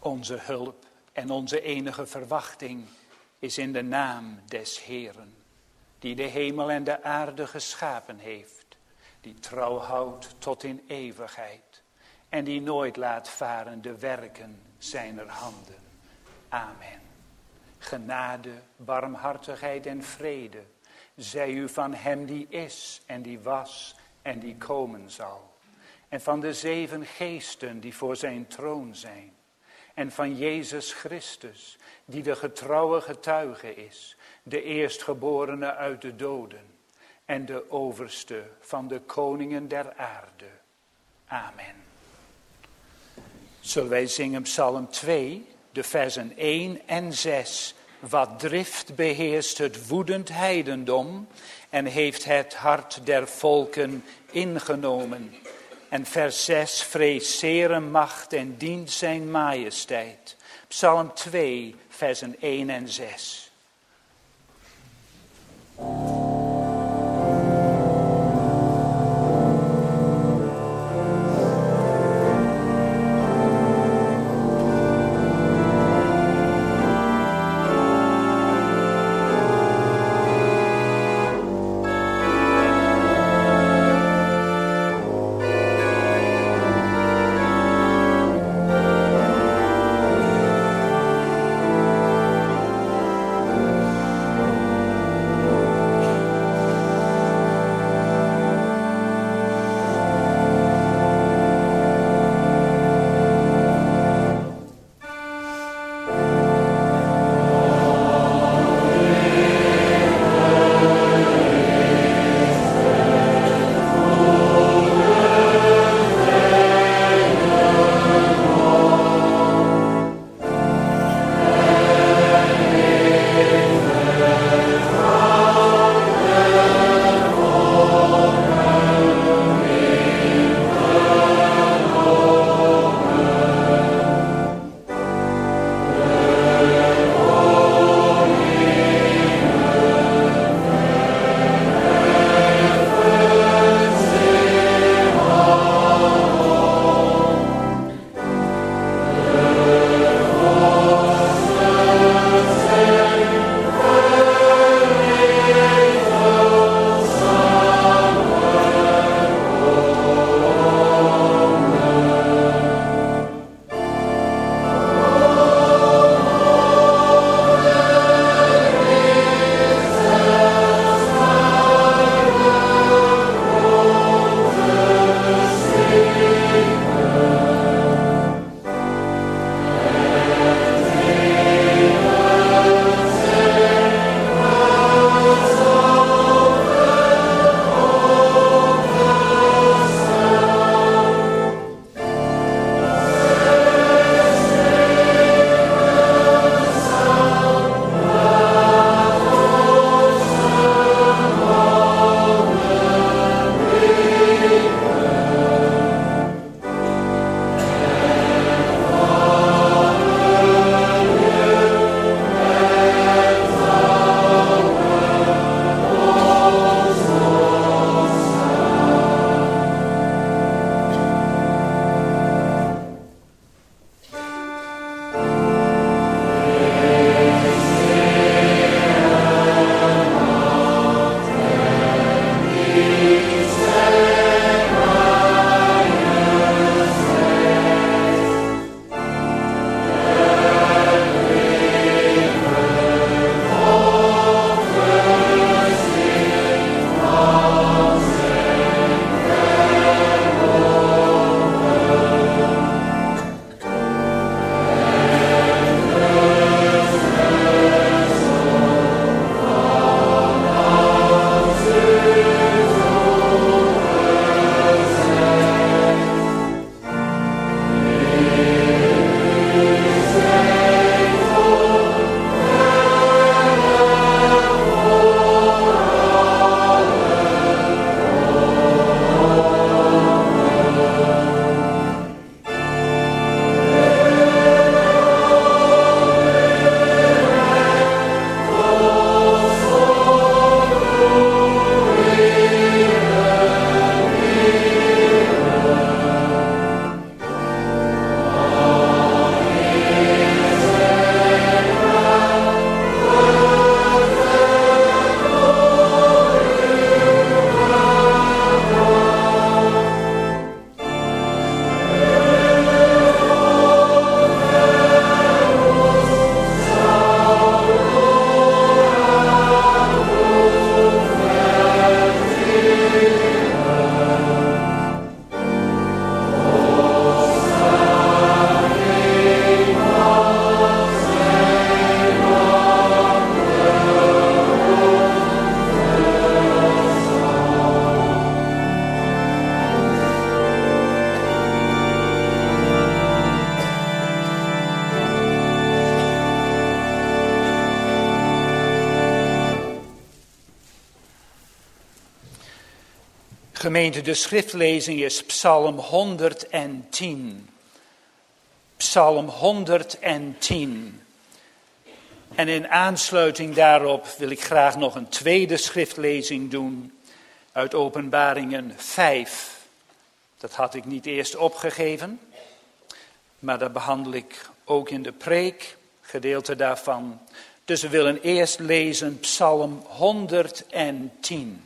Onze hulp en onze enige verwachting is in de naam des Heeren, die de hemel en de aarde geschapen heeft, die trouw houdt tot in eeuwigheid en die nooit laat varen de werken zijner handen. Amen. Genade, barmhartigheid en vrede zij u van hem die is en die was en die komen zal. En van de 7 geesten die voor zijn troon zijn. En van Jezus Christus, die de getrouwe getuige is, de eerstgeborene uit de doden en de overste van de koningen der aarde. Amen. Zullen wij zingen Psalm 2, de versen 1 en 6. Wat drift beheerst het woedend heidendom en heeft het hart der volken ingenomen. En vers 6, vrees zere macht en dient zijn majesteit. Psalm 2, versen 1 en 6. Gemeente, de schriftlezing is Psalm 110. Psalm 110. En in aansluiting daarop wil ik graag nog een tweede schriftlezing doen uit Openbaringen 5. Dat had ik niet eerst opgegeven, maar dat behandel ik ook in de preek, gedeelte daarvan. Dus we willen eerst lezen Psalm 110.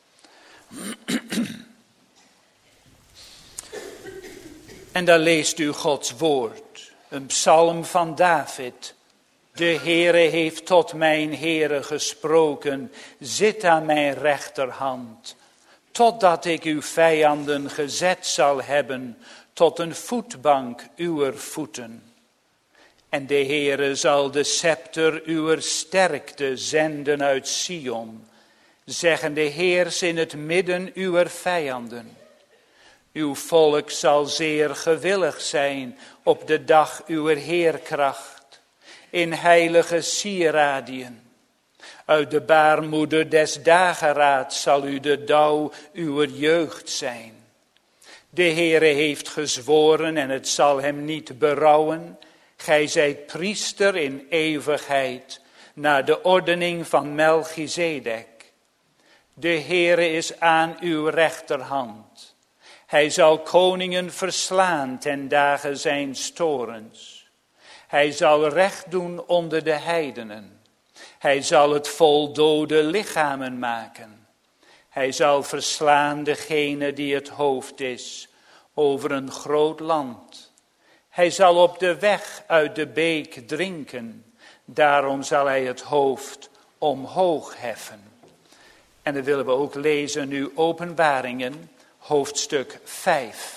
En daar leest u Gods woord, een psalm van David. De Heere heeft tot mijn Heere gesproken, zit aan mijn rechterhand, totdat ik uw vijanden gezet zal hebben, tot een voetbank uwer voeten. En de Heere zal de scepter uwer sterkte zenden uit Sion, zeggende heers in het midden uwer vijanden. Uw volk zal zeer gewillig zijn op de dag uwer heerkracht, in heilige sieradiën. Uit de baarmoeder des dageraads zal u de dauw uwer jeugd zijn. De Heere heeft gezworen en het zal hem niet berouwen. Gij zijt priester in eeuwigheid, naar de ordening van Melchizedek. De Heere is aan uw rechterhand. Hij zal koningen verslaan ten dagen zijns torens. Hij zal recht doen onder de heidenen. Hij zal het vol dode lichamen maken. Hij zal verslaan degene die het hoofd is over een groot land. Hij zal op de weg uit de beek drinken. Daarom zal hij het hoofd omhoog heffen. En dan willen we ook lezen nu Openbaringen, hoofdstuk 5.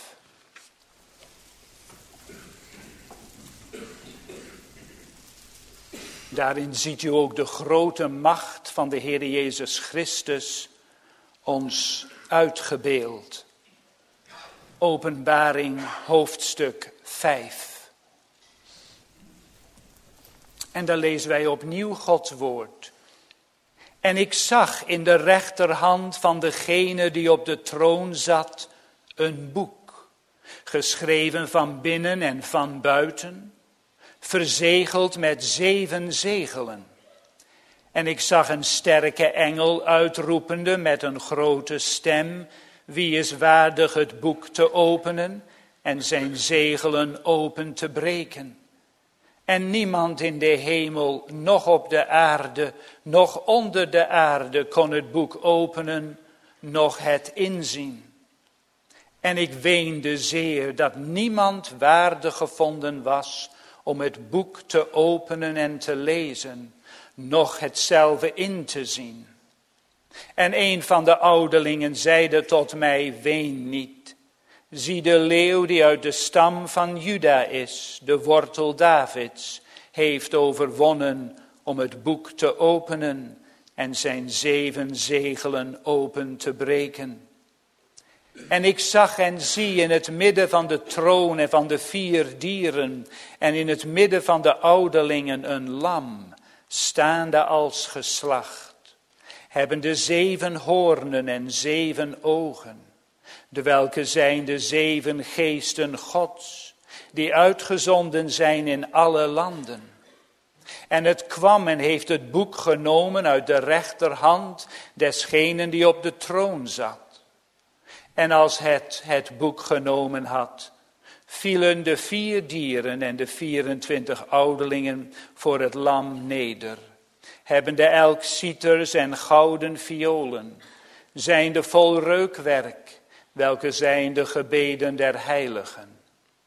Daarin ziet u ook de grote macht van de Heer Jezus Christus ons uitgebeeld. Openbaring, hoofdstuk 5. En daar lezen wij opnieuw Gods woord. En ik zag in de rechterhand van degene die op de troon zat een boek, geschreven van binnen en van buiten, verzegeld met 7 zegelen. En ik zag een sterke engel uitroepende met een grote stem, wie is waardig het boek te openen en zijn zegelen open te breken. En niemand in de hemel, noch op de aarde, noch onder de aarde kon het boek openen, noch het inzien. En ik weende zeer dat niemand waardig gevonden was om het boek te openen en te lezen, noch hetzelfde in te zien. En een van de ouderlingen zeide tot mij, ween niet. Zie, de leeuw die uit de stam van Juda is, de wortel Davids, heeft overwonnen om het boek te openen en zijn 7 zegelen open te breken. En ik zag en zie in het midden van de troon en van de 4 dieren en in het midden van de ouderlingen een lam, staande als geslacht, hebbende 7 hoornen en 7 ogen, de welke zijn de 7 geesten Gods, die uitgezonden zijn in alle landen. En het kwam en heeft het boek genomen uit de rechterhand desgenen die op de troon zat. En als het boek genomen had, vielen de 4 dieren en de 24 ouderlingen voor het lam neder, hebbende elk citers en gouden violen, zijnde vol reukwerk, welke zijn de gebeden der heiligen.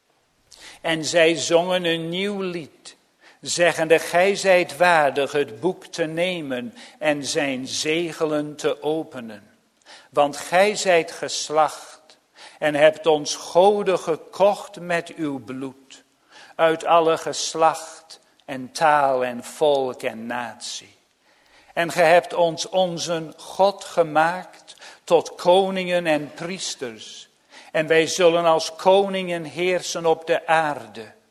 En zij zongen een nieuw lied, zeggende, gij zijt waardig het boek te nemen en zijn zegelen te openen. Want gij zijt geslacht en hebt ons goden gekocht met uw bloed, uit alle geslacht en taal en volk en natie. En gij hebt ons onze God gemaakt tot koningen en priesters. En wij zullen als koningen heersen op de aarde.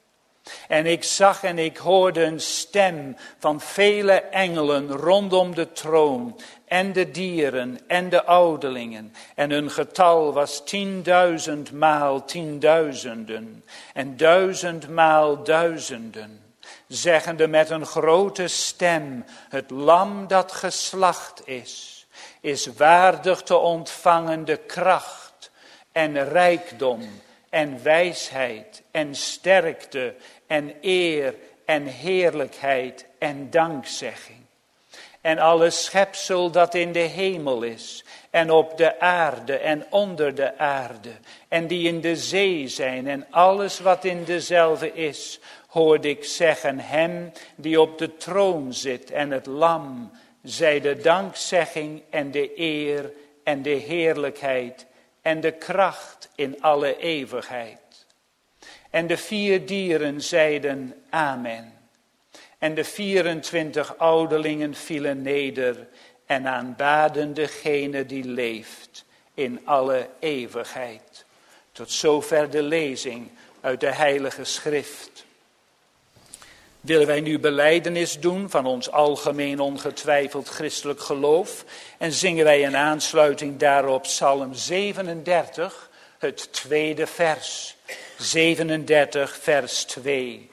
En ik zag en ik hoorde een stem van vele engelen rondom de troon en de dieren en de ouderlingen. En hun getal was 10.000 maal 10.000 en 1000 maal 1000. Zeggende met een grote stem, het lam dat geslacht is waardig te ontvangen de kracht en rijkdom en wijsheid en sterkte en eer en heerlijkheid en dankzegging. En alle schepsel dat in de hemel is en op de aarde en onder de aarde en die in de zee zijn en alles wat in dezelfde is, hoorde ik zeggen, hem die op de troon zit en het lam, zij de dankzegging en de eer en de heerlijkheid en de kracht in alle eeuwigheid. En de 4 dieren zeiden amen. En de 24 ouderlingen vielen neder en aanbaden degene die leeft in alle eeuwigheid. Tot zover de lezing uit de Heilige Schrift. Willen wij nu belijdenis doen van ons algemeen ongetwijfeld christelijk geloof en zingen wij in aansluiting daarop Psalm 37, het 2e vers. 37 vers 2.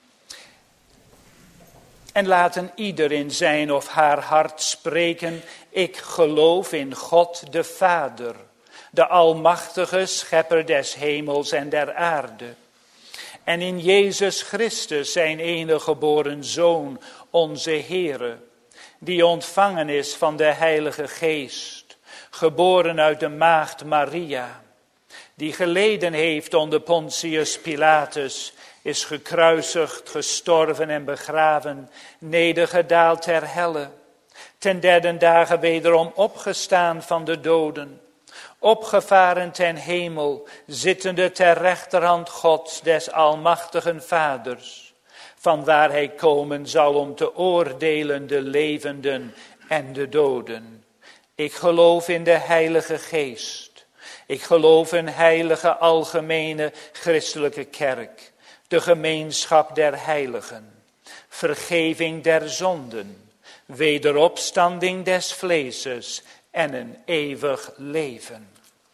En laten ieder in zijn of haar hart spreken, ik geloof in God de Vader, de almachtige schepper des hemels en der aarde. En in Jezus Christus, zijn enige geboren Zoon, onze Heere, die ontvangen is van de Heilige Geest, geboren uit de maagd Maria, die geleden heeft onder Pontius Pilatus, is gekruisigd, gestorven en begraven, nedergedaald ter helle, ten 3e dagen wederom opgestaan van de doden, opgevaren ten hemel, zittende ter rechterhand Gods des almachtigen Vaders, vanwaar hij komen zal om te oordelen de levenden en de doden. Ik geloof in de Heilige Geest. Ik geloof in heilige algemene christelijke kerk, de gemeenschap der heiligen, vergeving der zonden, wederopstanding des vleeses en een eeuwig leven.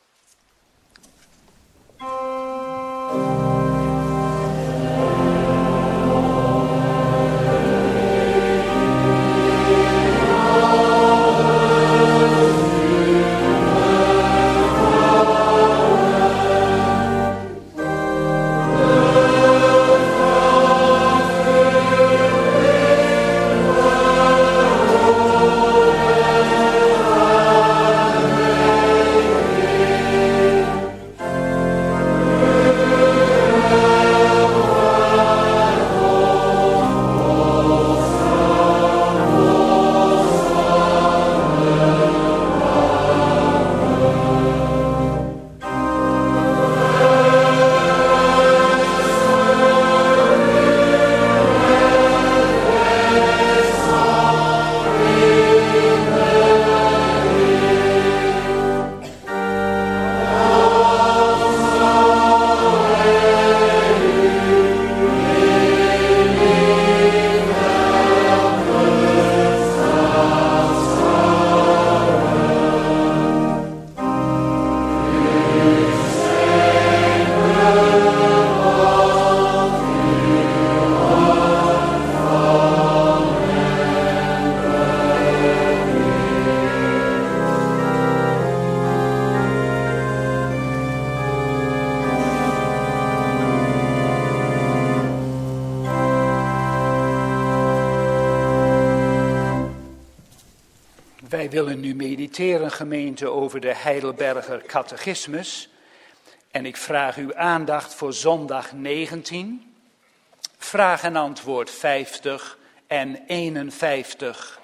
Wij willen nu mediteren, gemeente, over de Heidelberger Catechismus. En ik vraag uw aandacht voor zondag 19, vraag en antwoord 50 en 51.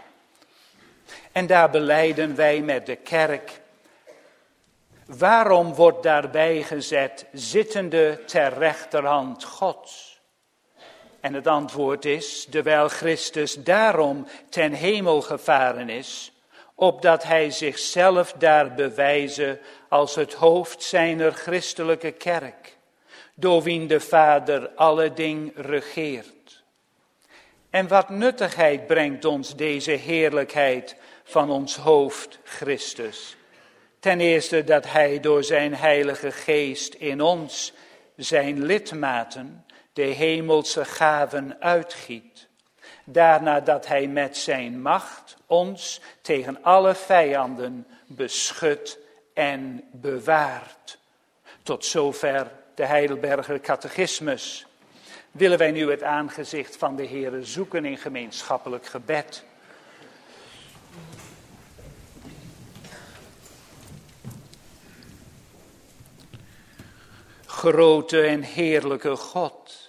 En daar belijden wij met de kerk. Waarom wordt daarbij gezet, zittende ter rechterhand Gods? En het antwoord is, terwijl Christus daarom ten hemel gevaren is, opdat hij zichzelf daar bewijze als het hoofd zijner christelijke kerk, door wien de Vader alle ding regeert. En wat nuttigheid brengt ons deze heerlijkheid van ons hoofd Christus? Ten eerste dat hij door zijn heilige geest in ons, zijn lidmaten, de hemelse gaven uitgiet. Daarna dat hij met zijn macht ons tegen alle vijanden beschut en bewaart. Tot zover de Heidelberger Catechismus. Willen wij nu het aangezicht van de Heere zoeken in gemeenschappelijk gebed. Grote en heerlijke God,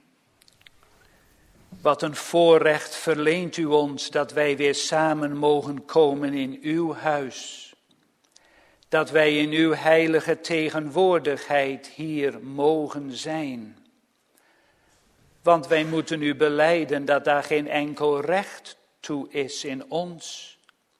wat een voorrecht verleent u ons dat wij weer samen mogen komen in uw huis. Dat wij in uw heilige tegenwoordigheid hier mogen zijn. Want wij moeten u belijden dat daar geen enkel recht toe is in ons.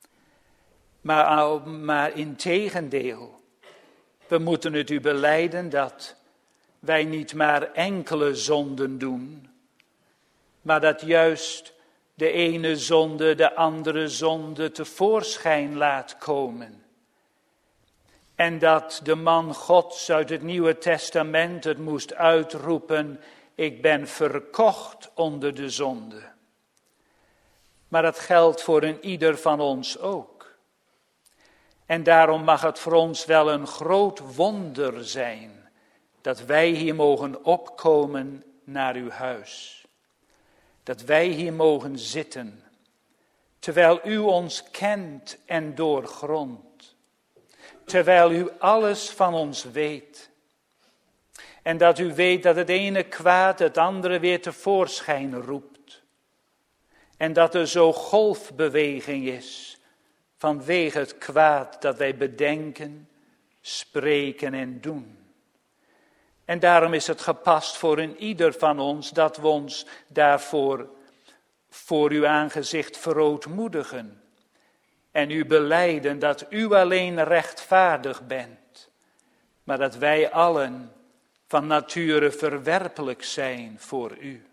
Maar integendeel, we moeten het u belijden dat wij niet maar enkele zonden doen, maar dat juist de ene zonde de andere zonde tevoorschijn laat komen. En dat de man Gods uit het Nieuwe Testament het moest uitroepen: ik ben verkocht onder de zonde. Maar dat geldt voor een ieder van ons ook. En daarom mag het voor ons wel een groot wonder zijn dat wij hier mogen opkomen naar uw huis. Dat wij hier mogen zitten, terwijl u ons kent en doorgrondt. Terwijl u alles van ons weet. En dat u weet dat het ene kwaad het andere weer tevoorschijn roept. En dat er zo golfbeweging is vanwege het kwaad dat wij bedenken, spreken en doen. En daarom is het gepast voor een ieder van ons dat we ons daarvoor voor uw aangezicht verootmoedigen. En u belijden dat u alleen rechtvaardig bent, maar dat wij allen van nature verwerpelijk zijn voor u.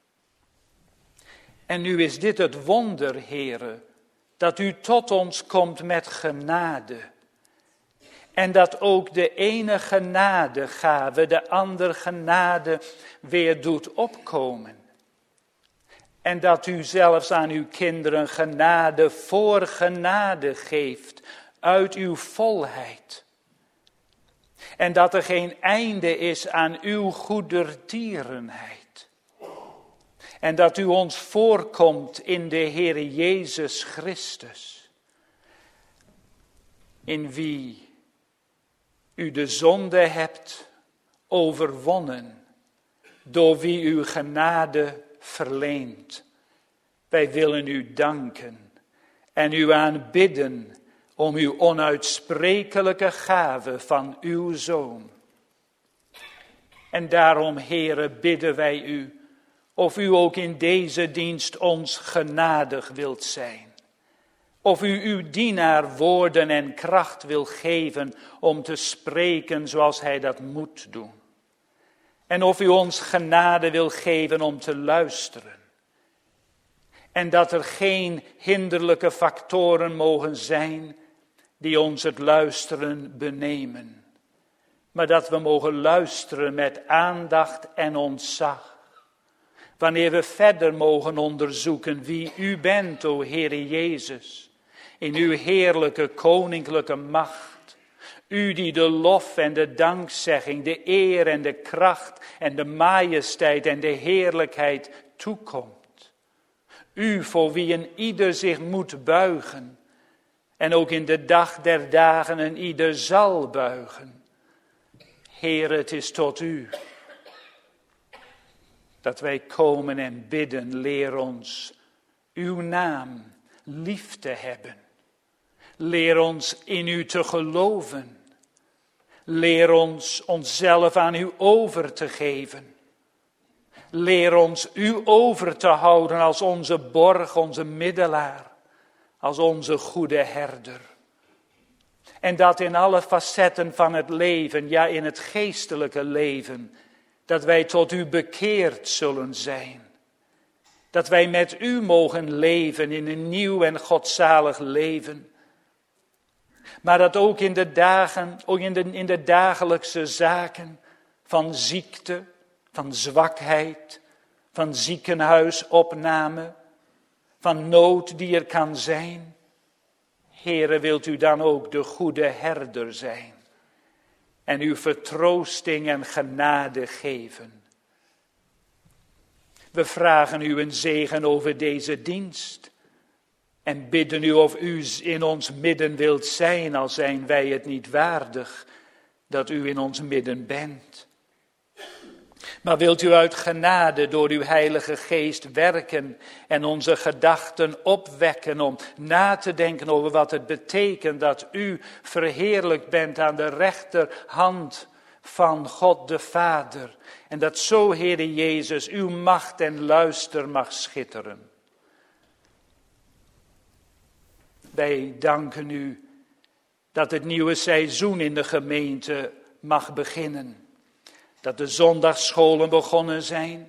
En nu is dit het wonder, Heere, dat u tot ons komt met genade. En dat ook de ene genadegave de andere genade weer doet opkomen. En dat u zelfs aan uw kinderen genade voor genade geeft uit uw volheid. En dat er geen einde is aan uw goedertierenheid. En dat u ons voorkomt in de Heere Jezus Christus. In wie u de zonde hebt overwonnen. Door wie u genade verleent. Wij willen u danken en u aanbidden om uw onuitsprekelijke gave van uw Zoon. En daarom, Heere, bidden wij u of u ook in deze dienst ons genadig wilt zijn. Of u uw dienaar woorden en kracht wil geven om te spreken zoals hij dat moet doen. En of u ons genade wil geven om te luisteren. En dat er geen hinderlijke factoren mogen zijn die ons het luisteren benemen. Maar dat we mogen luisteren met aandacht en ontzag. Wanneer we verder mogen onderzoeken wie u bent, o Heere Jezus. In uw heerlijke koninklijke macht. U die de lof en de dankzegging, de eer en de kracht en de majesteit en de heerlijkheid toekomt. U voor wie een ieder zich moet buigen. En ook in de dag der dagen een ieder zal buigen. Heer, het is tot u dat wij komen en bidden. Leer ons uw naam lief te hebben. Leer ons in u te geloven. Leer ons onszelf aan u over te geven. Leer ons u over te houden als onze borg, onze middelaar, als onze goede herder. En dat in alle facetten van het leven, ja in het geestelijke leven, dat wij tot u bekeerd zullen zijn. Dat wij met u mogen leven in een nieuw en godzalig leven. Maar dat ook in de dagen, ook in de dagelijkse zaken van ziekte, van zwakheid, van ziekenhuisopname, van nood die er kan zijn. Heere, wilt u dan ook de goede herder zijn en uw vertroosting en genade geven. We vragen u een zegen over deze dienst en bidden u of u in ons midden wilt zijn, al zijn wij het niet waardig dat u in ons midden bent. Maar wilt u uit genade door uw Heilige Geest werken en onze gedachten opwekken om na te denken over wat het betekent dat u verheerlijkt bent aan de rechterhand van God de Vader. En dat zo, Heere Jezus, uw macht en luister mag schitteren. Wij danken u dat het nieuwe seizoen in de gemeente mag beginnen. Dat de zondagsscholen begonnen zijn.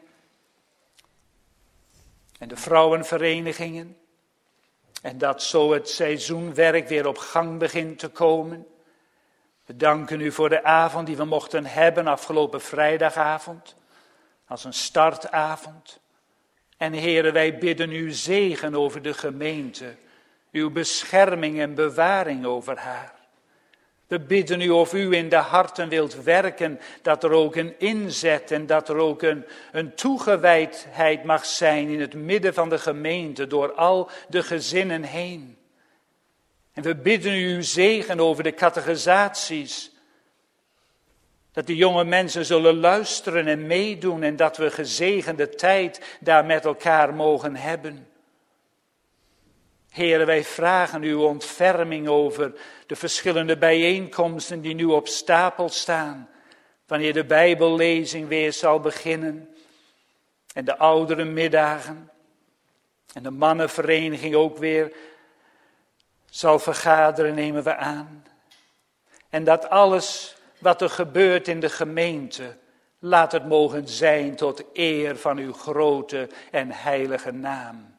En de vrouwenverenigingen. En dat zo het seizoenwerk weer op gang begint te komen. We danken u voor de avond die we mochten hebben afgelopen vrijdagavond. Als een startavond. En Heere, wij bidden u zegen over de gemeente. Uw bescherming en bewaring over haar. We bidden u of u in de harten wilt werken, dat er ook een inzet en dat er ook een toegewijdheid mag zijn in het midden van de gemeente, door al de gezinnen heen. En we bidden u uw zegen over de catechisaties, dat de jonge mensen zullen luisteren en meedoen en dat we gezegende tijd daar met elkaar mogen hebben. Heere, wij vragen uw ontferming over de verschillende bijeenkomsten die nu op stapel staan. Wanneer de Bijbellezing weer zal beginnen. En de oudere middagen. En de mannenvereniging ook weer zal vergaderen, nemen we aan. En dat alles wat er gebeurt in de gemeente, laat het mogen zijn tot eer van uw grote en heilige naam.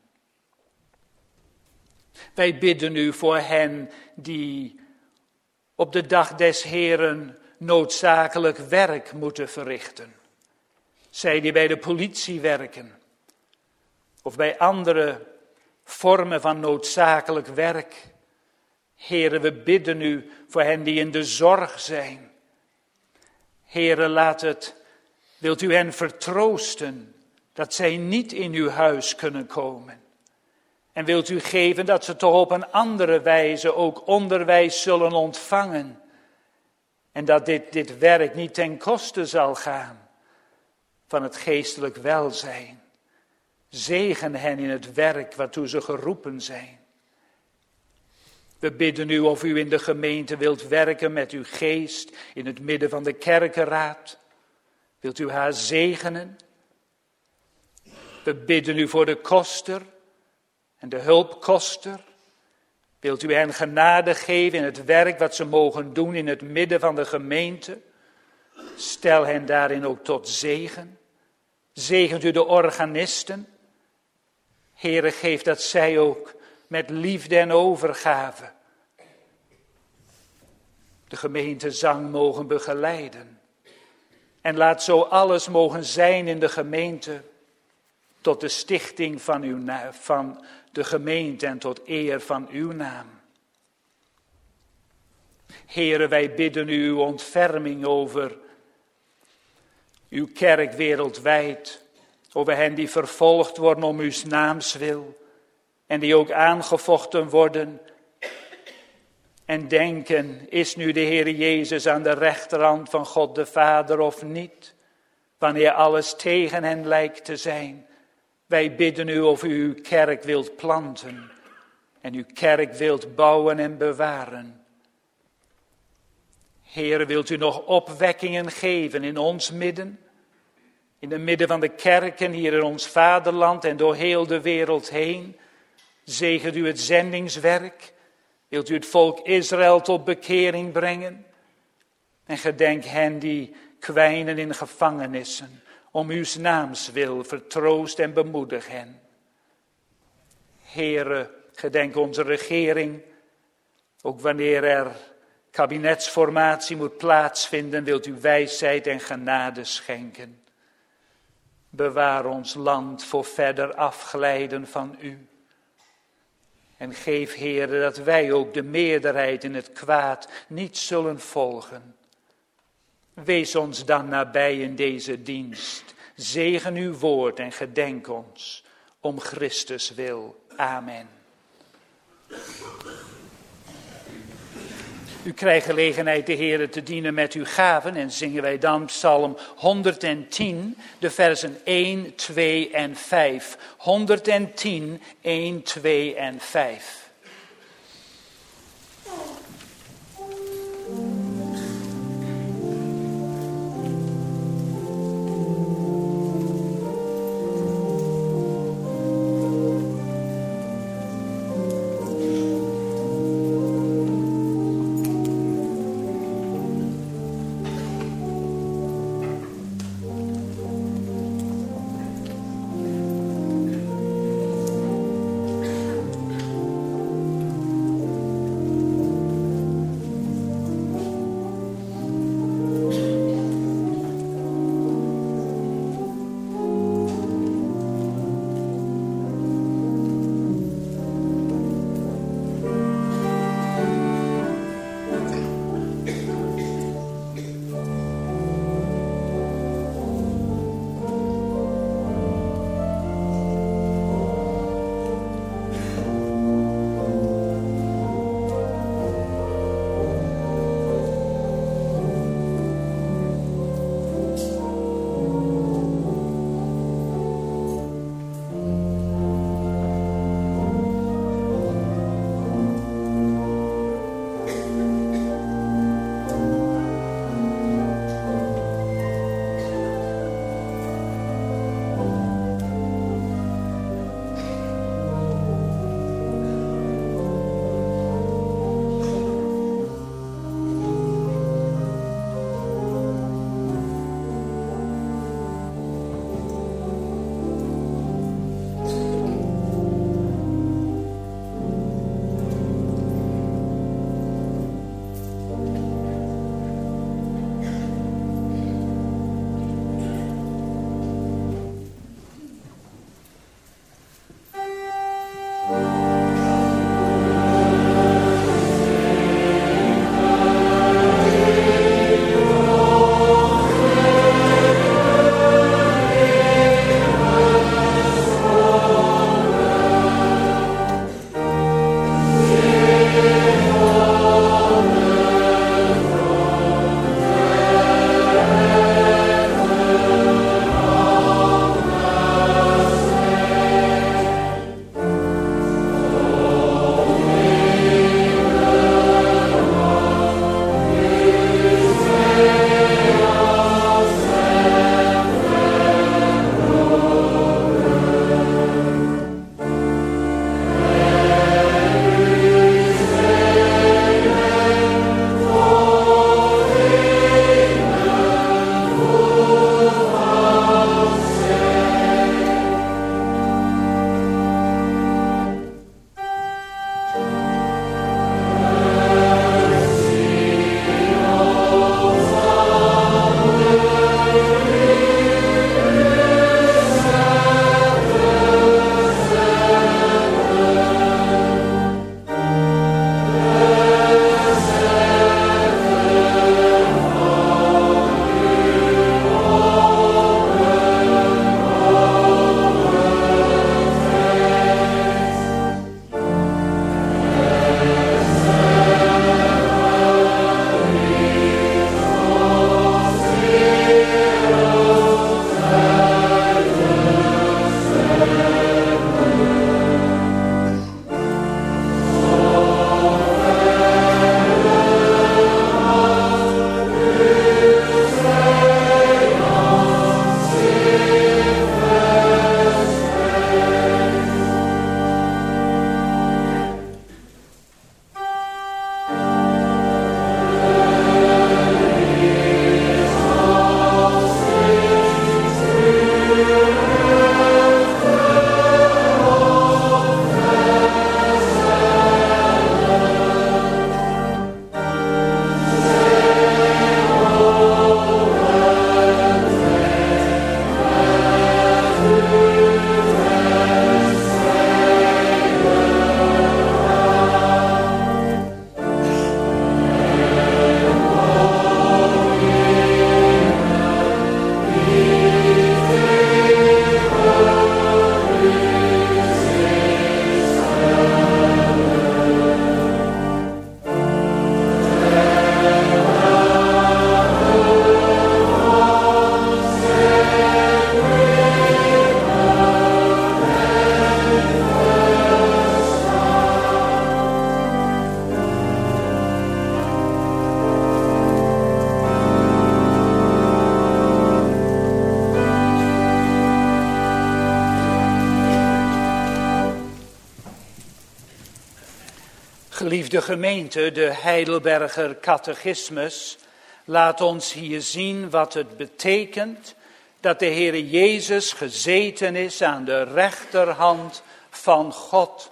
Wij bidden u voor hen die op de dag des Heren noodzakelijk werk moeten verrichten. Zij die bij de politie werken of bij andere vormen van noodzakelijk werk. Heere, we bidden u voor hen die in de zorg zijn. Heere, wilt u hen vertroosten dat zij niet in uw huis kunnen komen. En wilt u geven dat ze toch op een andere wijze ook onderwijs zullen ontvangen. En dat dit werk niet ten koste zal gaan van het geestelijk welzijn. Zegen hen in het werk waartoe ze geroepen zijn. We bidden u of u in de gemeente wilt werken met uw geest in het midden van de kerkenraad. Wilt u haar zegenen? We bidden u voor de koster en de hulpkoster. Wilt u hen genade geven in het werk wat ze mogen doen in het midden van de gemeente? Stel hen daarin ook tot zegen. Zegent u de organisten. Heere, geef dat zij ook met liefde en overgave de gemeentezang mogen begeleiden. En laat zo alles mogen zijn in de gemeente tot de stichting van de gemeente en tot eer van uw naam. Heere, wij bidden u uw ontferming over uw kerk wereldwijd, over hen die vervolgd worden om uw naams wil en die ook aangevochten worden en denken, is nu de Heer Jezus aan de rechterhand van God de Vader of niet, wanneer alles tegen hen lijkt te zijn. Wij bidden u of u uw kerk wilt planten en uw kerk wilt bouwen en bewaren. Heere, wilt u nog opwekkingen geven in ons midden, in het midden van de kerken hier in ons vaderland en door heel de wereld heen. Zegent u het zendingswerk, wilt u het volk Israël tot bekering brengen en gedenk hen die kwijnen in gevangenissen, om uw naams wil, vertroost en bemoedig hen. Heere, gedenk onze regering, ook wanneer er kabinetsformatie moet plaatsvinden, wilt u wijsheid en genade schenken. Bewaar ons land voor verder afglijden van u. En geef, Heere, dat wij ook de meerderheid in het kwaad niet zullen volgen. Wees ons dan nabij in deze dienst. Zegen uw woord en gedenk ons om Christus wil. Amen. U krijgt gelegenheid de Heere te dienen met uw gaven en zingen wij dan Psalm 110, de versen 1, 2 en 5. 110, 1, 2 en 5. Geliefde gemeente, de Heidelberger Catechismus laat ons hier zien wat het betekent dat de Heere Jezus gezeten is aan de rechterhand van God.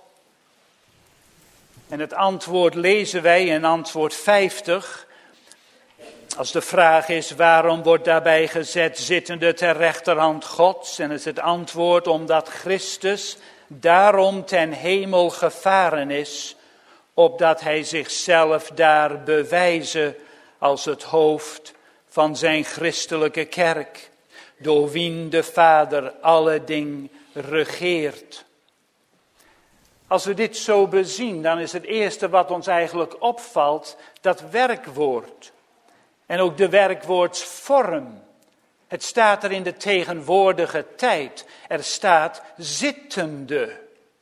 En het antwoord lezen wij in antwoord 50. Als de vraag is waarom wordt daarbij gezet zittende ter rechterhand Gods, en is het antwoord omdat Christus daarom ten hemel gevaren is, opdat hij zichzelf daar bewijze als het hoofd van zijn christelijke kerk, door wien de Vader alle ding regeert. Als we dit zo bezien, dan is het eerste wat ons eigenlijk opvalt, dat werkwoord. En ook de werkwoordsvorm. Het staat er in de tegenwoordige tijd. Er staat zittende.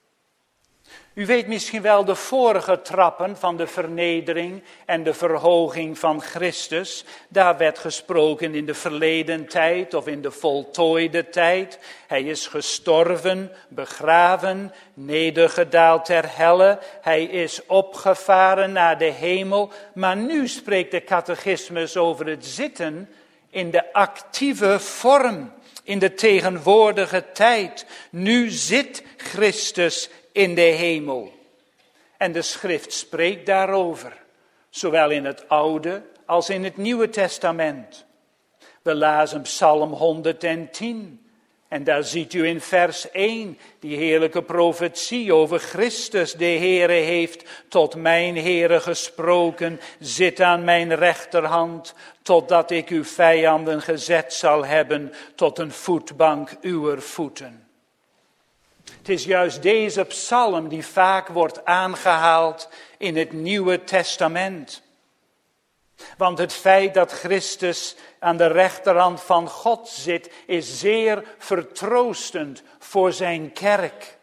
U weet misschien wel de vorige trappen van de vernedering en de verhoging van Christus. Daar werd gesproken in de verleden tijd of in de voltooide tijd. Hij is gestorven, begraven, nedergedaald ter helle. Hij is opgevaren naar de hemel. Maar nu spreekt de catechismus over het zitten in de actieve vorm, in de tegenwoordige tijd. Nu zit Christus in de hemel. En de schrift spreekt daarover, zowel in het Oude als in het Nieuwe Testament. We lazen Psalm 110 en daar ziet u in vers 1 die heerlijke profetie over Christus. De Heere heeft tot mijn Heere gesproken, zit aan mijn rechterhand, totdat ik uw vijanden gezet zal hebben tot een voetbank uwer voeten. Het is juist deze psalm die vaak wordt aangehaald in het Nieuwe Testament. Want het feit dat Christus aan de rechterhand van God zit, is zeer vertroostend voor zijn kerk.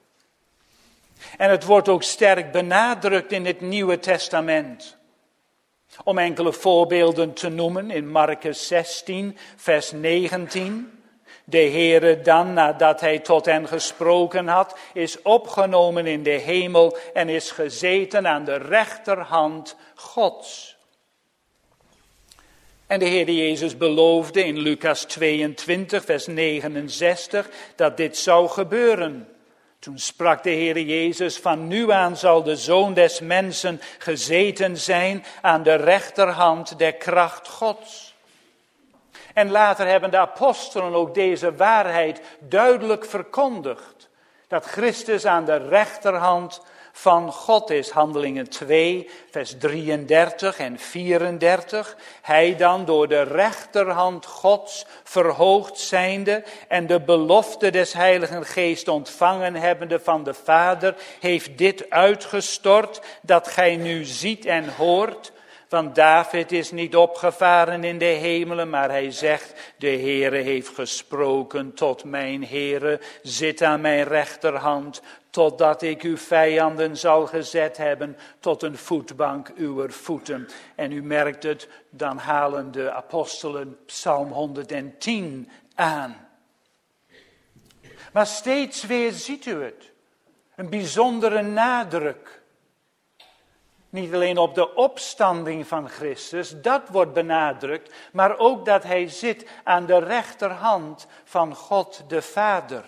En het wordt ook sterk benadrukt in het Nieuwe Testament. Om enkele voorbeelden te noemen, in Markus 16, vers 19... De Heere dan, nadat hij tot hen gesproken had, is opgenomen in de hemel en is gezeten aan de rechterhand Gods. En de Heere Jezus beloofde in Lucas 22, vers 69, dat dit zou gebeuren. Toen sprak de Heere Jezus, van nu aan zal de Zoon des Mensen gezeten zijn aan de rechterhand der kracht Gods. En later hebben de apostelen ook deze waarheid duidelijk verkondigd. Dat Christus aan de rechterhand van God is. Handelingen 2, vers 33 en 34. Hij dan door de rechterhand Gods verhoogd zijnde en de belofte des Heiligen Geest ontvangen hebbende van de Vader, heeft dit uitgestort dat gij nu ziet en hoort. Want David is niet opgevaren in de hemelen, maar hij zegt, de Heere heeft gesproken tot mijn Heere, zit aan mijn rechterhand, totdat ik uw vijanden zal gezet hebben tot een voetbank uwer voeten. En u merkt het, dan halen de apostelen Psalm 110 aan. Maar steeds weer ziet u het, een bijzondere nadruk. Niet alleen op de opstanding van Christus, dat wordt benadrukt, maar ook dat hij zit aan de rechterhand van God de Vader.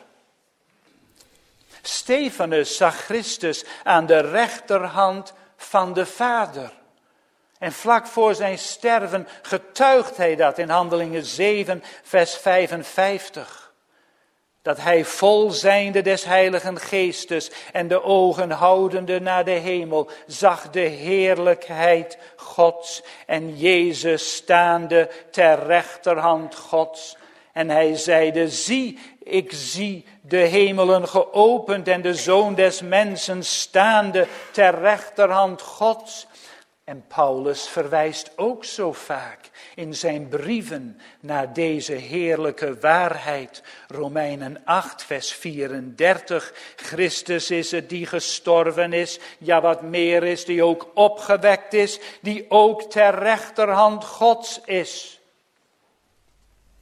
Stefanus zag Christus aan de rechterhand van de Vader. En vlak voor zijn sterven getuigt hij dat in Handelingen 7, vers 55. Dat hij vol zijnde des Heiligen Geestes en de ogen houdende naar de hemel, zag de heerlijkheid Gods en Jezus staande ter rechterhand Gods. En hij zeide, zie, ik zie de hemelen geopend en de Zoon des Mensen staande ter rechterhand Gods. En Paulus verwijst ook zo vaak in zijn brieven naar deze heerlijke waarheid. Romeinen 8, vers 34. Christus is het die gestorven is, ja wat meer is, die ook opgewekt is, die ook ter rechterhand Gods is.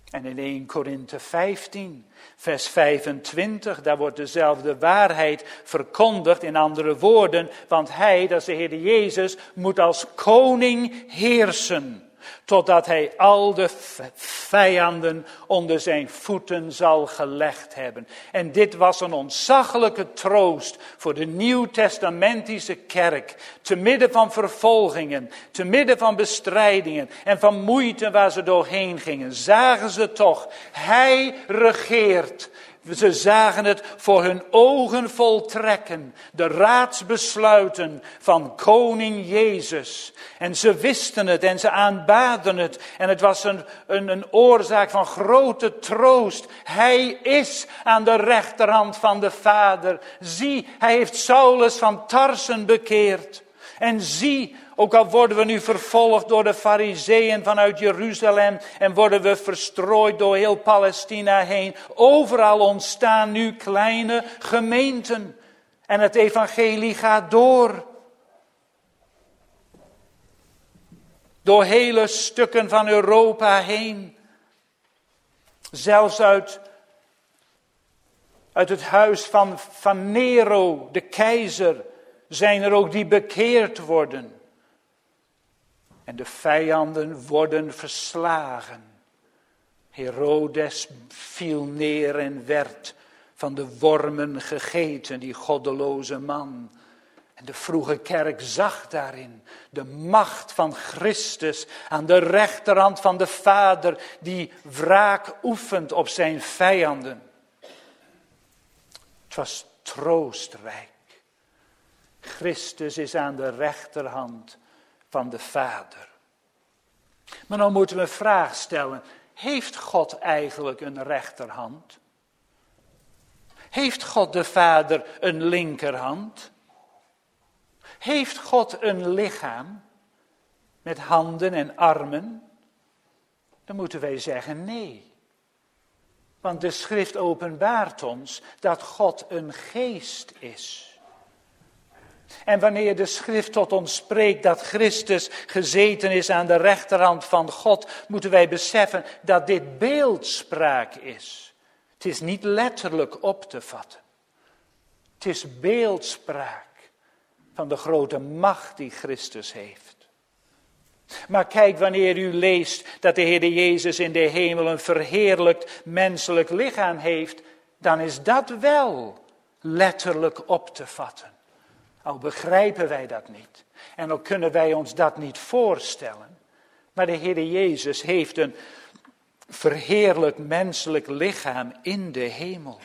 En in 1 Korinthe 15, vers 25, daar wordt dezelfde waarheid verkondigd in andere woorden. Want hij, dat is de Heer Jezus, moet als koning heersen. Totdat hij al de vijanden onder zijn voeten zal gelegd hebben. En dit was een ontzaglijke troost voor de nieuwtestamentische kerk. Te midden van vervolgingen, te midden van bestrijdingen en van moeite waar ze doorheen gingen. Zagen ze toch, hij regeert. Ze zagen het voor hun ogen voltrekken, de raadsbesluiten van koning Jezus. En ze wisten het en ze aanbaden het. En het was een oorzaak van grote troost. Hij is aan de rechterhand van de Vader. Zie, hij heeft Saulus van Tarsen bekeerd. En zie, ook al worden we nu vervolgd door de Farizeeën vanuit Jeruzalem en worden we verstrooid door heel Palestina heen. Overal ontstaan nu kleine gemeenten. En het evangelie gaat door. Door hele stukken van Europa heen. Zelfs uit het huis van Nero, de keizer, zijn er ook die bekeerd worden. En de vijanden worden verslagen. Herodes viel neer en werd van de wormen gegeten, die goddeloze man. En de vroege kerk zag daarin de macht van Christus aan de rechterhand van de Vader, die wraak oefent op zijn vijanden. Het was troostrijk. Christus is aan de rechterhand van de Vader. Maar dan moeten we een vraag stellen. Heeft God eigenlijk een rechterhand? Heeft God de Vader een linkerhand? Heeft God een lichaam met handen en armen? Dan moeten wij zeggen nee. Want de schrift openbaart ons dat God een geest is. En wanneer de schrift tot ons spreekt dat Christus gezeten is aan de rechterhand van God, moeten wij beseffen dat dit beeldspraak is. Het is niet letterlijk op te vatten. Het is beeldspraak van de grote macht die Christus heeft. Maar kijk, wanneer u leest dat de Heer Jezus in de hemel een verheerlijkt menselijk lichaam heeft, dan is dat wel letterlijk op te vatten. Al begrijpen wij dat niet. En al kunnen wij ons dat niet voorstellen. Maar de Heer Jezus heeft een verheerlijk menselijk lichaam in de hemel.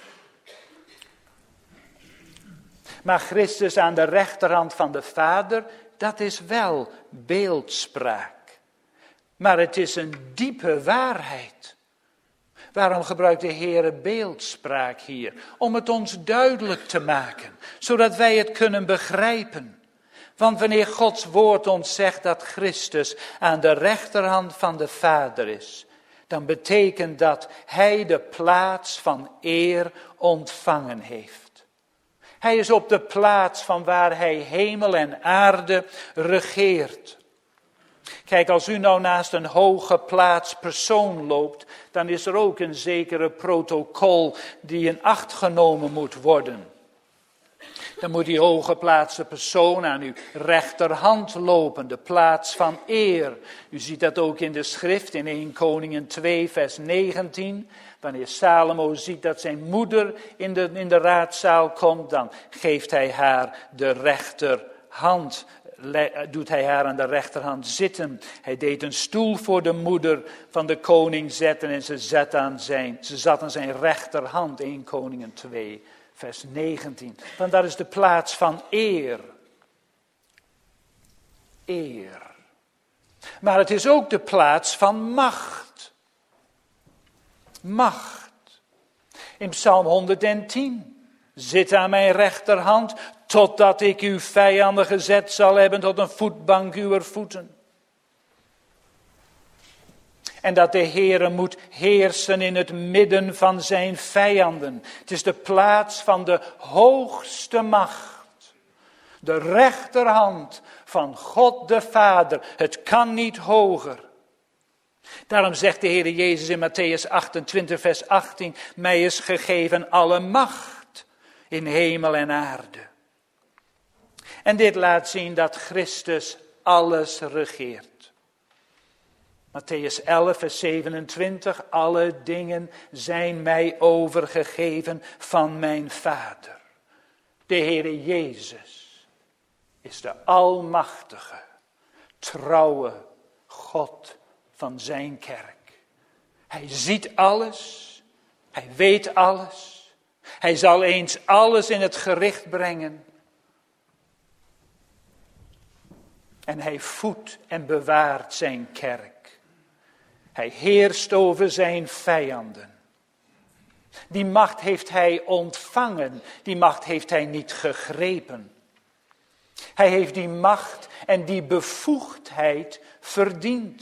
Maar Christus aan de rechterhand van de Vader, dat is wel beeldspraak. Maar het is een diepe waarheid. Waarom gebruikt de Heer beeldspraak hier? Om het ons duidelijk te maken, zodat wij het kunnen begrijpen. Want wanneer Gods woord ons zegt dat Christus aan de rechterhand van de Vader is, dan betekent dat hij de plaats van eer ontvangen heeft. Hij is op de plaats van waar hij hemel en aarde regeert. Kijk, als u nou naast een hooggeplaatst persoon loopt, dan is er ook een zekere protocol die in acht genomen moet worden. Dan moet die hooggeplaatste persoon aan uw rechterhand lopen, de plaats van eer. U ziet dat ook in de schrift, in 1 Koningen 2, vers 19. Wanneer Salomo ziet dat zijn moeder in de raadzaal komt, dan geeft hij haar de rechterhand. Doet hij haar aan de rechterhand zitten. Hij deed een stoel voor de moeder van de koning zetten en ze zat aan zijn rechterhand. 1 Koningen 2, vers 19. Want dat is de plaats van eer. Eer. Maar het is ook de plaats van macht. Macht. In Psalm 110. Zit aan mijn rechterhand, totdat ik uw vijanden gezet zal hebben tot een voetbank uwer voeten. En dat de Heere moet heersen in het midden van zijn vijanden. Het is de plaats van de hoogste macht. De rechterhand van God de Vader. Het kan niet hoger. Daarom zegt de Heer Jezus in Matthäus 28 vers 18, mij is gegeven alle macht in hemel en aarde. En dit laat zien dat Christus alles regeert. Matthäus 11 vers 27, alle dingen zijn mij overgegeven van mijn Vader. De Heer Jezus is de almachtige, trouwe God van zijn kerk. Hij ziet alles, hij weet alles, hij zal eens alles in het gericht brengen. En hij voedt en bewaart zijn kerk. Hij heerst over zijn vijanden. Die macht heeft hij ontvangen, die macht heeft hij niet gegrepen. Hij heeft die macht en die bevoegdheid verdiend.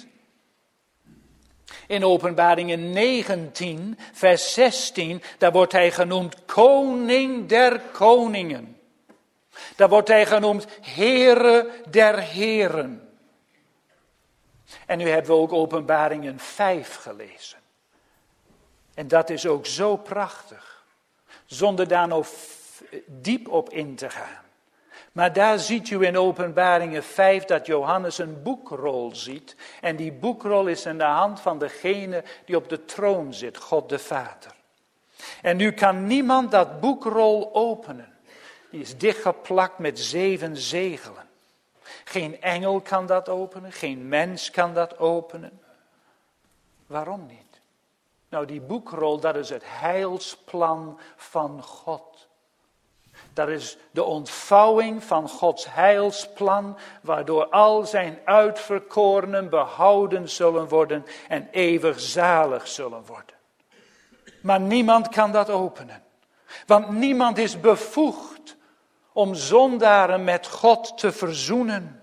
In Openbaringen 19, vers 16, daar wordt hij genoemd koning der koningen. Daar wordt hij genoemd Heere der heren. En nu hebben we ook Openbaringen 5 gelezen. En dat is ook zo prachtig, zonder daar nog diep op in te gaan. Maar daar ziet u in Openbaringen 5 dat Johannes een boekrol ziet. En die boekrol is in de hand van degene die op de troon zit, God de Vader. En nu kan niemand dat boekrol openen. Die is dichtgeplakt met 7 zegelen. Geen engel kan dat openen, geen mens kan dat openen. Waarom niet? Nou, die boekrol, dat is het heilsplan van God. Dat is de ontvouwing van Gods heilsplan, waardoor al zijn uitverkorenen behouden zullen worden en eeuwig zalig zullen worden. Maar niemand kan dat openen, want niemand is bevoegd om zondaren met God te verzoenen.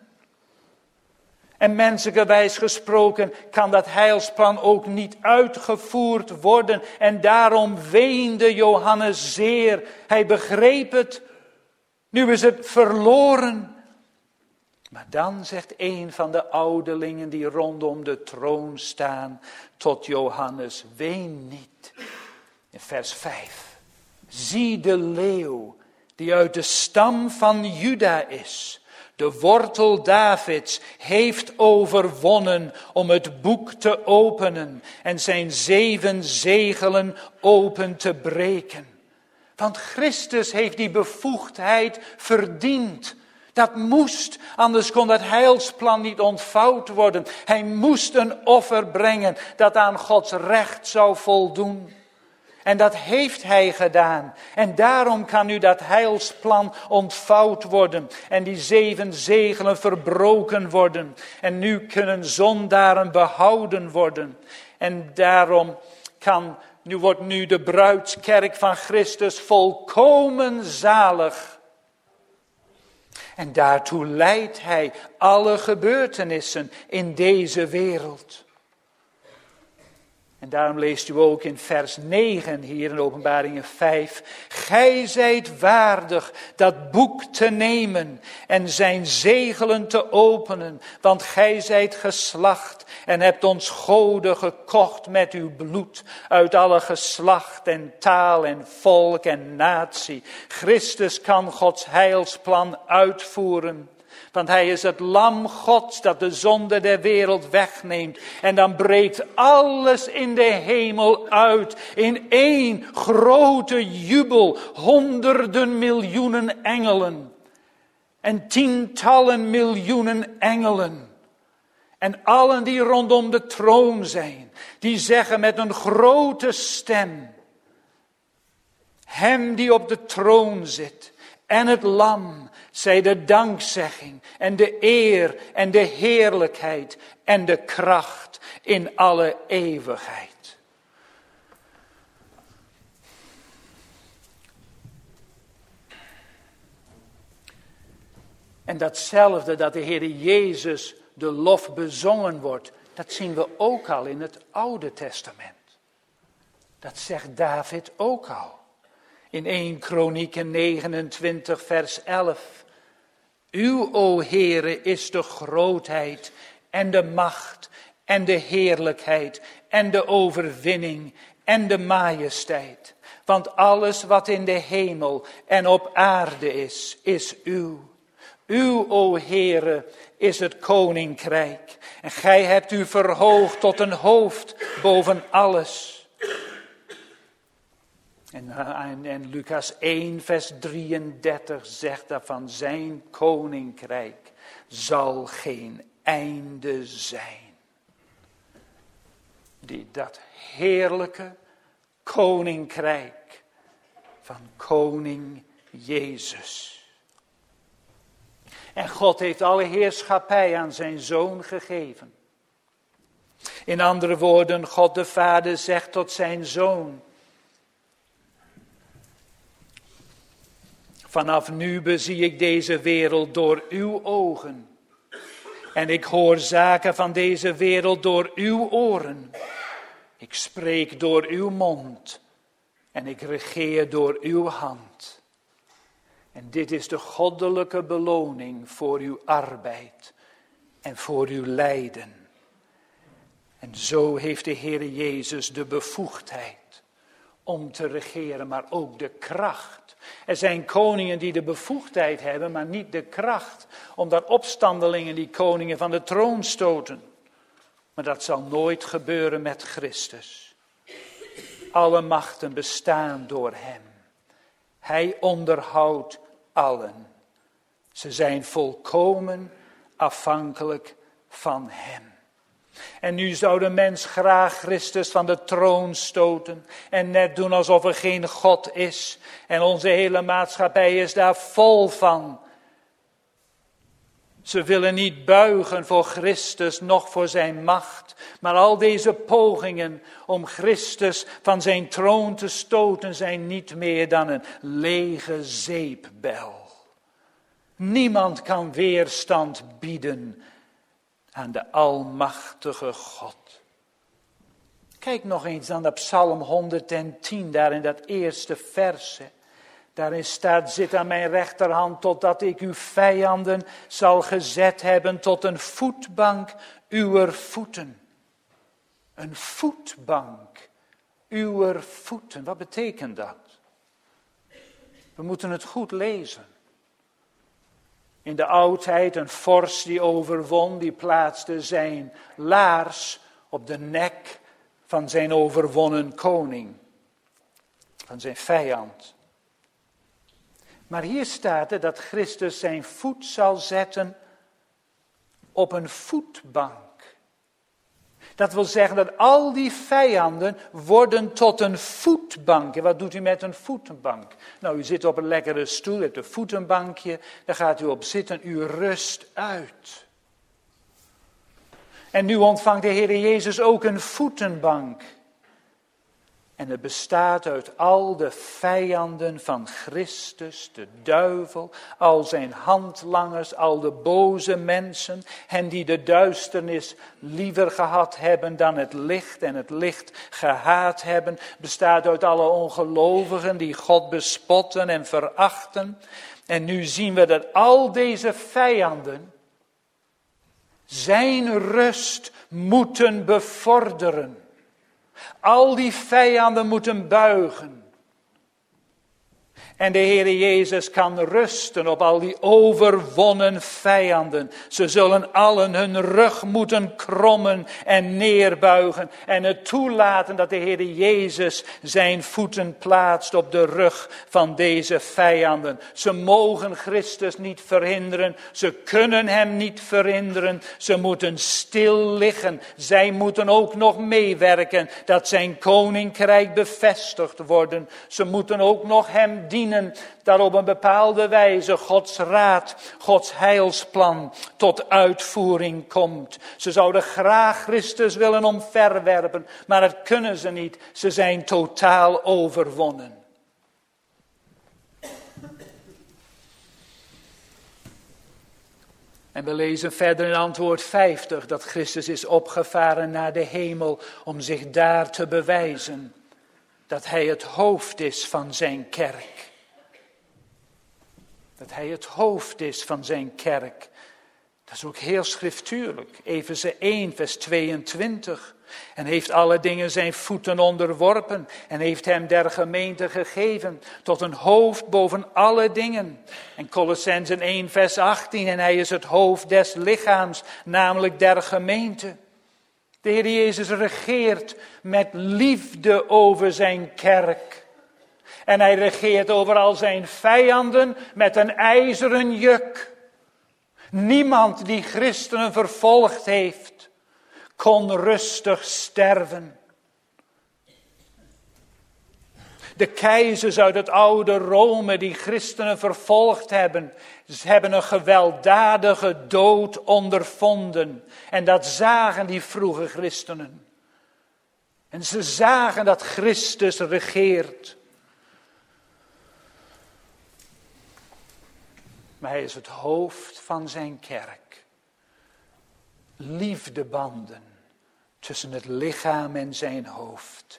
En menselijkerwijs gesproken kan dat heilsplan ook niet uitgevoerd worden. En daarom weende Johannes zeer. Hij begreep het. Nu is het verloren. Maar dan zegt een van de ouderlingen die rondom de troon staan tot Johannes, ween niet. In vers 5. Zie de leeuw die uit de stam van Juda is. De wortel Davids heeft overwonnen om het boek te openen en zijn 7 zegelen open te breken. Want Christus heeft die bevoegdheid verdiend. Dat moest, anders kon dat heilsplan niet ontvouwd worden. Hij moest een offer brengen dat aan Gods recht zou voldoen. En dat heeft hij gedaan. En daarom kan nu dat heilsplan ontvouwd worden. En die 7 zegelen verbroken worden. En nu kunnen zondaren behouden worden. En daarom wordt nu de bruidskerk van Christus volkomen zalig. En daartoe leidt hij alle gebeurtenissen in deze wereld. En daarom leest u ook in vers 9 hier in Openbaringen 5. Gij zijt waardig dat boek te nemen en zijn zegelen te openen. Want gij zijt geslacht en hebt ons goden gekocht met uw bloed. Uit alle geslacht en taal en volk en natie. Christus kan Gods heilsplan uitvoeren. Want hij is het lam Gods dat de zonde der wereld wegneemt. En dan breekt alles in de hemel uit. In één grote jubel. Honderden miljoenen engelen. En tientallen miljoenen engelen. En allen die rondom de troon zijn. Die zeggen met een grote stem. Hem die op de troon zit. En het lam. Zij de dankzegging en de eer en de heerlijkheid en de kracht in alle eeuwigheid. En datzelfde dat de Heer Jezus de lof bezongen wordt, dat zien we ook al in het Oude Testament. Dat zegt David ook al. In 1 Kronieken 29 vers 11. Uw, o Heere, is de grootheid en de macht en de heerlijkheid en de overwinning en de majesteit. Want alles wat in de hemel en op aarde is uw. Uw, o Heere, is het koninkrijk. En gij hebt u verhoogd tot een hoofd boven alles. En Lucas 1 vers 33 zegt dat van zijn koninkrijk zal geen einde zijn. Dat heerlijke koninkrijk van koning Jezus. En God heeft alle heerschappij aan zijn zoon gegeven. In andere woorden, God de Vader zegt tot zijn zoon: vanaf nu bezie ik deze wereld door uw ogen. En ik hoor zaken van deze wereld door uw oren. Ik spreek door uw mond. En ik regeer door uw hand. En dit is de goddelijke beloning voor uw arbeid en voor uw lijden. En zo heeft de Heer Jezus de bevoegdheid om te regeren, maar ook de kracht. Er zijn koningen die de bevoegdheid hebben, maar niet de kracht, omdat opstandelingen die koningen van de troon stoten. Maar dat zal nooit gebeuren met Christus. Alle machten bestaan door hem. Hij onderhoudt allen. Ze zijn volkomen afhankelijk van hem. En nu zou de mens graag Christus van de troon stoten en net doen alsof er geen God is. En onze hele maatschappij is daar vol van. Ze willen niet buigen voor Christus, noch voor zijn macht. Maar al deze pogingen om Christus van zijn troon te stoten zijn niet meer dan een lege zeepbel. Niemand kan weerstand bieden aan de almachtige God. Kijk nog eens aan de Psalm 110, daar in dat eerste verse. Daarin staat: zit aan mijn rechterhand totdat ik uw vijanden zal gezet hebben tot een voetbank uwer voeten. Een voetbank uwer voeten. Wat betekent dat? We moeten het goed lezen. In de oudheid een vorst die overwon, die plaatste zijn laars op de nek van zijn overwonnen koning. Van zijn vijand. Maar hier staat er dat Christus zijn voet zal zetten op een voetbank. Dat wil zeggen dat al die vijanden worden tot een voetbank. En wat doet u met een voetbank? Nou, u zit op een lekkere stoel, u hebt een voetenbankje, daar gaat u op zitten, u rust uit. En nu ontvangt de Heer Jezus ook een voetenbank. En het bestaat uit al de vijanden van Christus, de duivel, al zijn handlangers, al de boze mensen, hen die de duisternis liever gehad hebben dan het licht en het licht gehaat hebben. Bestaat uit alle ongelovigen die God bespotten en verachten. En nu zien we dat al deze vijanden zijn rust moeten bevorderen. Al die vijanden moeten buigen. En de Heer Jezus kan rusten op al die overwonnen vijanden. Ze zullen allen hun rug moeten krommen en neerbuigen. En het toelaten dat de Heer Jezus zijn voeten plaatst op de rug van deze vijanden. Ze mogen Christus niet verhinderen. Ze kunnen hem niet verhinderen. Ze moeten stil liggen. Zij moeten ook nog meewerken dat zijn koninkrijk bevestigd worden. Ze moeten ook nog hem dienen. Dat op een bepaalde wijze Gods raad, Gods heilsplan tot uitvoering komt. Ze zouden graag Christus willen omverwerpen, maar dat kunnen ze niet. Ze zijn totaal overwonnen. En we lezen verder in antwoord 50 dat Christus is opgevaren naar de hemel om zich daar te bewijzen dat hij het hoofd is van zijn kerk. Dat hij het hoofd is van zijn kerk. Dat is ook heel schriftuurlijk. Efeze 1 vers 22. En heeft alle dingen zijn voeten onderworpen. En heeft hem der gemeente gegeven. Tot een hoofd boven alle dingen. En Kolossenzen 1 vers 18. En hij is het hoofd des lichaams. Namelijk der gemeente. De Heer Jezus regeert met liefde over zijn kerk. En hij regeert over al zijn vijanden met een ijzeren juk. Niemand die christenen vervolgd heeft, kon rustig sterven. De keizers uit het oude Rome die christenen vervolgd hebben, ze hebben een gewelddadige dood ondervonden. En dat zagen die vroege christenen. En ze zagen dat Christus regeert. Maar hij is het hoofd van zijn kerk. Liefdebanden tussen het lichaam en zijn hoofd.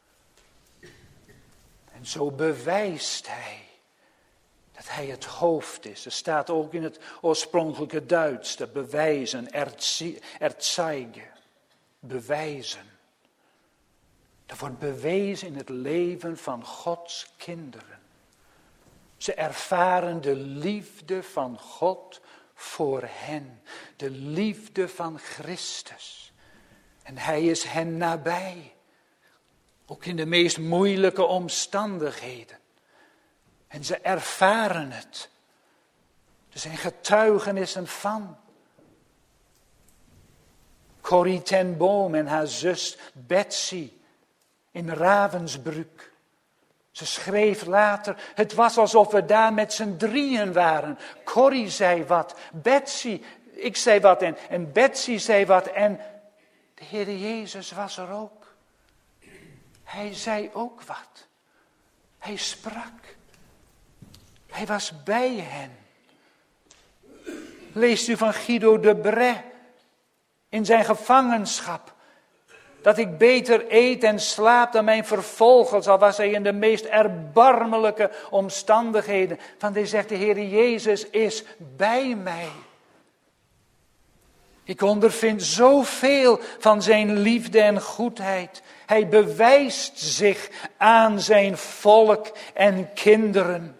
En zo bewijst hij dat hij het hoofd is. Er staat ook in het oorspronkelijke Duits, de bewijzen, erzeige, bewijzen. Dat wordt bewezen in het leven van Gods kinderen. Ze ervaren de liefde van God voor hen. De liefde van Christus. En hij is hen nabij. Ook in de meest moeilijke omstandigheden. En ze ervaren het. Er zijn getuigenissen van. Corrie ten Boom en haar zus Betsy in Ravensbrück. Ze schreef later, het was alsof we daar met z'n drieën waren. Corrie zei wat, Betsy, ik zei wat en Betsy zei wat en de Heer Jezus was er ook. Hij zei ook wat. Hij sprak. Hij was bij hen. Leest u van Guido de Brès in zijn gevangenschap. Dat ik beter eet en slaap dan mijn vervolgers, al was hij in de meest erbarmelijke omstandigheden. Want hij zegt, de Heer Jezus is bij mij. Ik ondervind zoveel van zijn liefde en goedheid. Hij bewijst zich aan zijn volk en kinderen.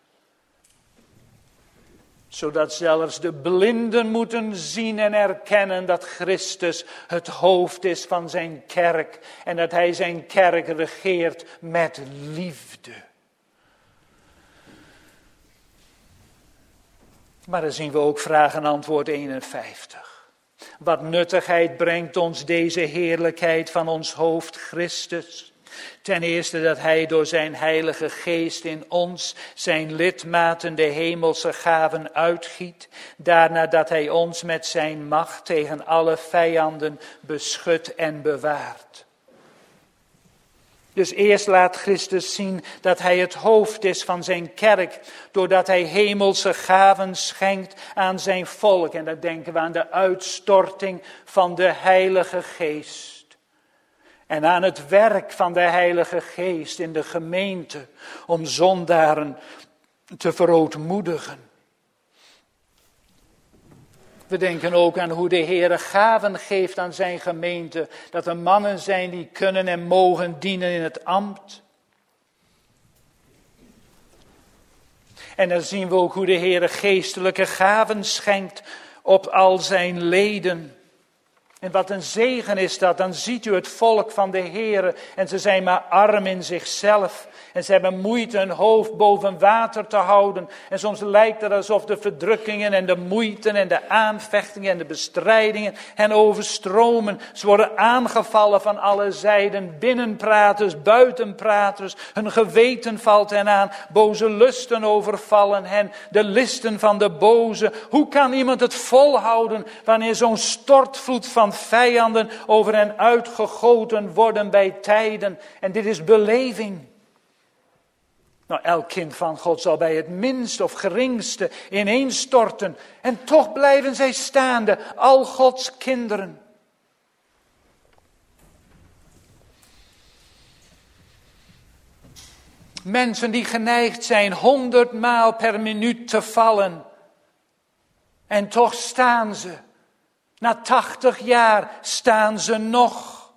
Zodat zelfs de blinden moeten zien en erkennen dat Christus het hoofd is van zijn kerk. En dat hij zijn kerk regeert met liefde. Maar dan zien we ook vraag en antwoord 51. Wat nuttigheid brengt ons deze heerlijkheid van ons hoofd Christus? Ten eerste dat hij door zijn heilige geest in ons, zijn lidmaten, de hemelse gaven uitgiet. Daarna dat hij ons met zijn macht tegen alle vijanden beschut en bewaart. Dus eerst laat Christus zien dat hij het hoofd is van zijn kerk, doordat hij hemelse gaven schenkt aan zijn volk. En dan denken we aan de uitstorting van de Heilige Geest. En aan het werk van de Heilige Geest in de gemeente om zondaren te verootmoedigen. We denken ook aan hoe de Heer gaven geeft aan zijn gemeente. Dat er mannen zijn die kunnen en mogen dienen in het ambt. En dan zien we ook hoe de Heer geestelijke gaven schenkt op al zijn leden. En wat een zegen is dat, dan ziet u het volk van de Heere en ze zijn maar arm in zichzelf. En ze hebben moeite hun hoofd boven water te houden. En soms lijkt het alsof de verdrukkingen en de moeite en de aanvechtingen en de bestrijdingen hen overstromen. Ze worden aangevallen van alle zijden, binnenpraters, buitenpraters. Hun geweten valt hen aan, boze lusten overvallen hen, de listen van de boze. Hoe kan iemand het volhouden wanneer zo'n stortvloed van vijanden over hen uitgegoten worden bij tijden? En dit is beleving. Nou, elk kind van God zal bij het minste of geringste ineenstorten. En toch blijven zij staande, al Gods kinderen. Mensen die geneigd zijn 100 maal per minuut te vallen. En toch staan ze. Na 80 jaar staan ze nog.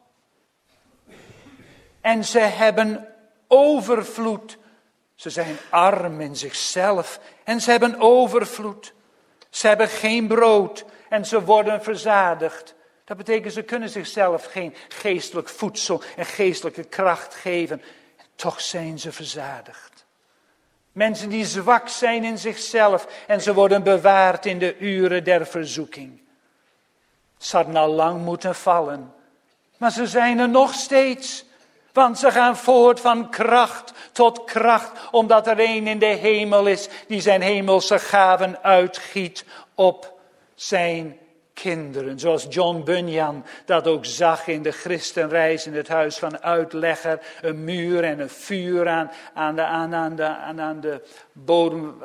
En ze hebben overvloed. Ze zijn arm in zichzelf en ze hebben overvloed. Ze hebben geen brood en ze worden verzadigd. Dat betekent ze kunnen zichzelf geen geestelijk voedsel en geestelijke kracht geven. En toch zijn ze verzadigd. Mensen die zwak zijn in zichzelf en ze worden bewaard in de uren der verzoeking. Ze hadden al lang moeten vallen, maar ze zijn er nog steeds. Want ze gaan voort van kracht tot kracht, omdat er één in de hemel is die zijn hemelse gaven uitgiet op zijn kinderen. Zoals John Bunyan dat ook zag in de Christenreis in het huis van uitlegger. Een muur en een vuur aan de bodem,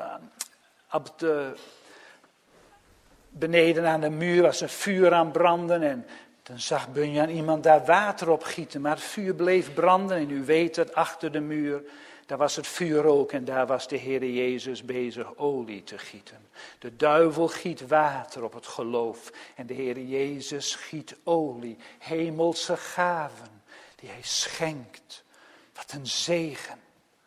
beneden aan de muur was een vuur aan branden en dan zag Bunyan iemand daar water op gieten, maar het vuur bleef branden. En u weet het, achter de muur, daar was het vuur ook en daar was de Heer Jezus bezig olie te gieten. De duivel giet water op het geloof en de Heer Jezus giet olie, hemelse gaven die hij schenkt. Wat een zegen.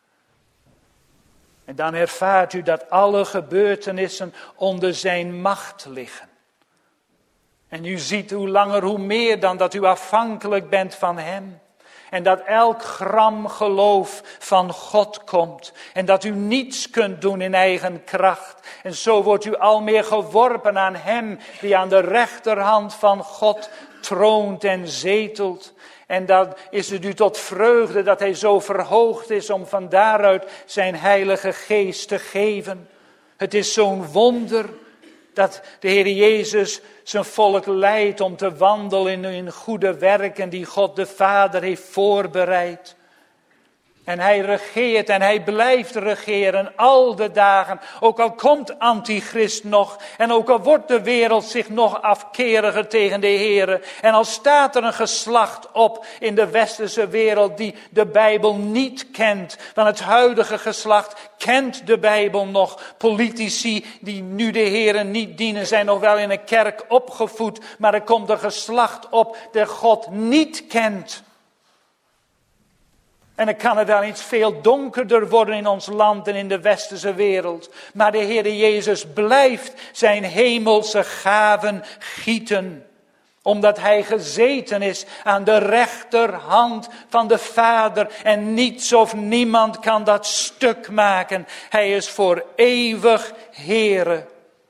En dan ervaart u dat alle gebeurtenissen onder zijn macht liggen. En u ziet hoe langer hoe meer dan dat u afhankelijk bent van hem. En dat elk gram geloof van God komt. En dat u niets kunt doen in eigen kracht. En zo wordt u al meer geworpen aan hem die aan de rechterhand van God troont en zetelt. En dan is het u tot vreugde dat hij zo verhoogd is om van daaruit zijn heilige geest te geven. Het is zo'n wonder dat de Heer Jezus zijn volk leidt om te wandelen in goede werken die God de Vader heeft voorbereid. En hij regeert en hij blijft regeren al de dagen. Ook al komt Antichrist nog. En ook al wordt de wereld zich nog afkeriger tegen de Heer. En al staat er een geslacht op in de westerse wereld die de Bijbel niet kent. Want het huidige geslacht kent de Bijbel nog. Politici die nu de Heer niet dienen zijn nog wel in een kerk opgevoed. Maar er komt een geslacht op dat God niet kent. En dan kan het wel iets veel donkerder worden in ons land en in de westerse wereld. Maar de Heer Jezus blijft zijn hemelse gaven gieten. Omdat hij gezeten is aan de rechterhand van de Vader. En niets of niemand kan dat stuk maken. Hij is voor eeuwig Heere.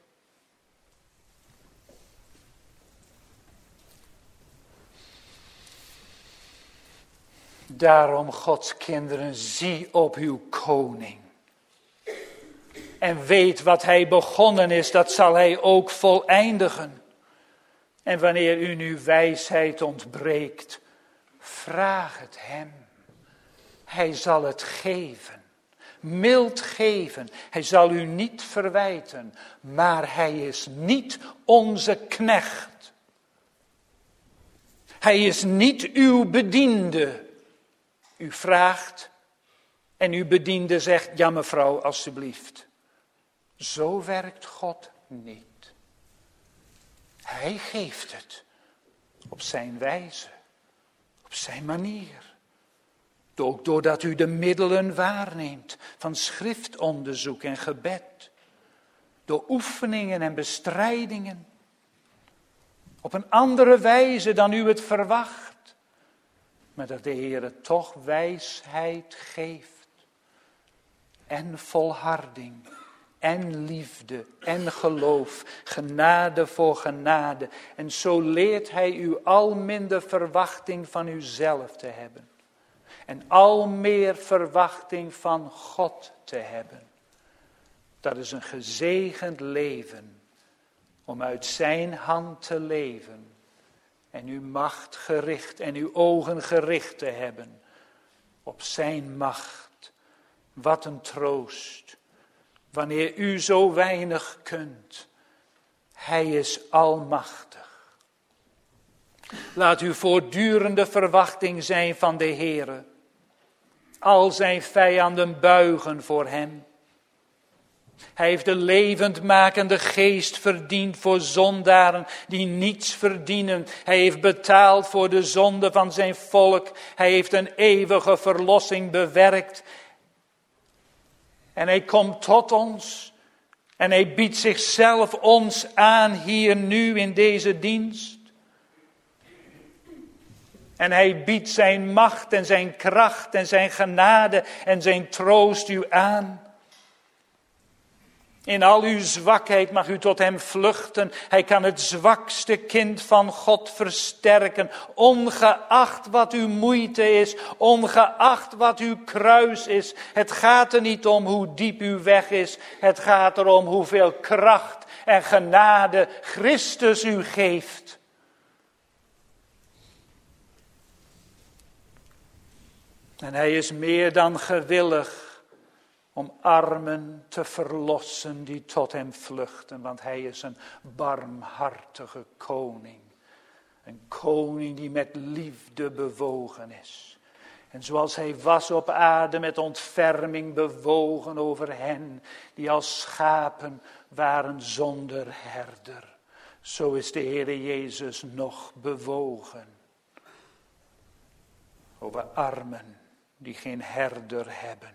Daarom, Gods kinderen, zie op uw koning. En weet wat hij begonnen is, dat zal hij ook voleindigen. En wanneer u nu wijsheid ontbreekt, vraag het hem. Hij zal het geven, mild geven. Hij zal u niet verwijten, maar hij is niet onze knecht. Hij is niet uw bediende. U vraagt en uw bediende zegt, ja mevrouw, alstublieft. Zo werkt God niet. Hij geeft het op zijn wijze, op zijn manier. Ook doordat u de middelen waarneemt van schriftonderzoek en gebed. Door oefeningen en bestrijdingen. Op een andere wijze dan u het verwacht. Maar dat de Heer toch wijsheid geeft. En volharding. En liefde. En geloof. Genade voor genade. En zo leert hij u al minder verwachting van uzelf te hebben. En al meer verwachting van God te hebben. Dat is een gezegend leven. Om uit zijn hand te leven. En uw macht gericht en uw ogen gericht te hebben op zijn macht. Wat een troost. Wanneer u zo weinig kunt. Hij is almachtig. Laat uw voortdurende verwachting zijn van de Heere. Al zijn vijanden buigen voor hem. Hij heeft de levendmakende geest verdiend voor zondaren die niets verdienen. Hij heeft betaald voor de zonde van zijn volk. Hij heeft een eeuwige verlossing bewerkt. En hij komt tot ons. En hij biedt zichzelf ons aan hier nu in deze dienst. En hij biedt zijn macht en zijn kracht en zijn genade en zijn troost u aan. In al uw zwakheid mag u tot hem vluchten. Hij kan het zwakste kind van God versterken. Ongeacht wat uw moeite is. Ongeacht wat uw kruis is. Het gaat er niet om hoe diep uw weg is. Het gaat erom hoeveel kracht en genade Christus u geeft. En hij is meer dan gewillig om armen te verlossen die tot hem vluchten. Want hij is een barmhartige koning. Een koning die met liefde bewogen is. En zoals hij was op aarde met ontferming bewogen over hen die als schapen waren zonder herder. Zo is de Heere Jezus nog bewogen over armen die geen herder hebben.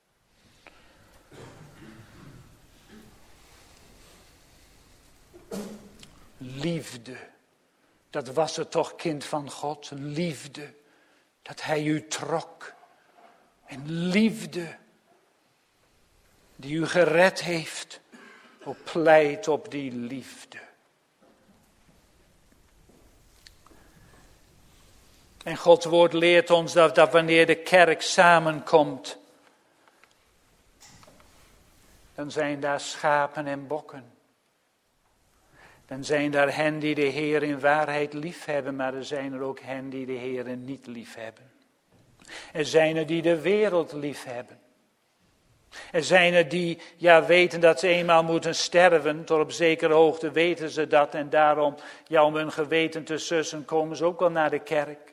Liefde, dat was het toch, kind van God. Liefde, dat hij u trok. En liefde, die u gered heeft. O, pleit op die liefde. En Gods woord leert ons dat wanneer de kerk samenkomt, dan zijn daar schapen en bokken. Dan zijn daar hen die de Heer in waarheid lief hebben, maar er zijn er ook hen die de Heer niet lief hebben. Er zijn er die de wereld lief hebben. Er zijn er die weten dat ze eenmaal moeten sterven, tot op zekere hoogte weten ze dat en daarom, om hun geweten te sussen, komen ze ook wel naar de kerk.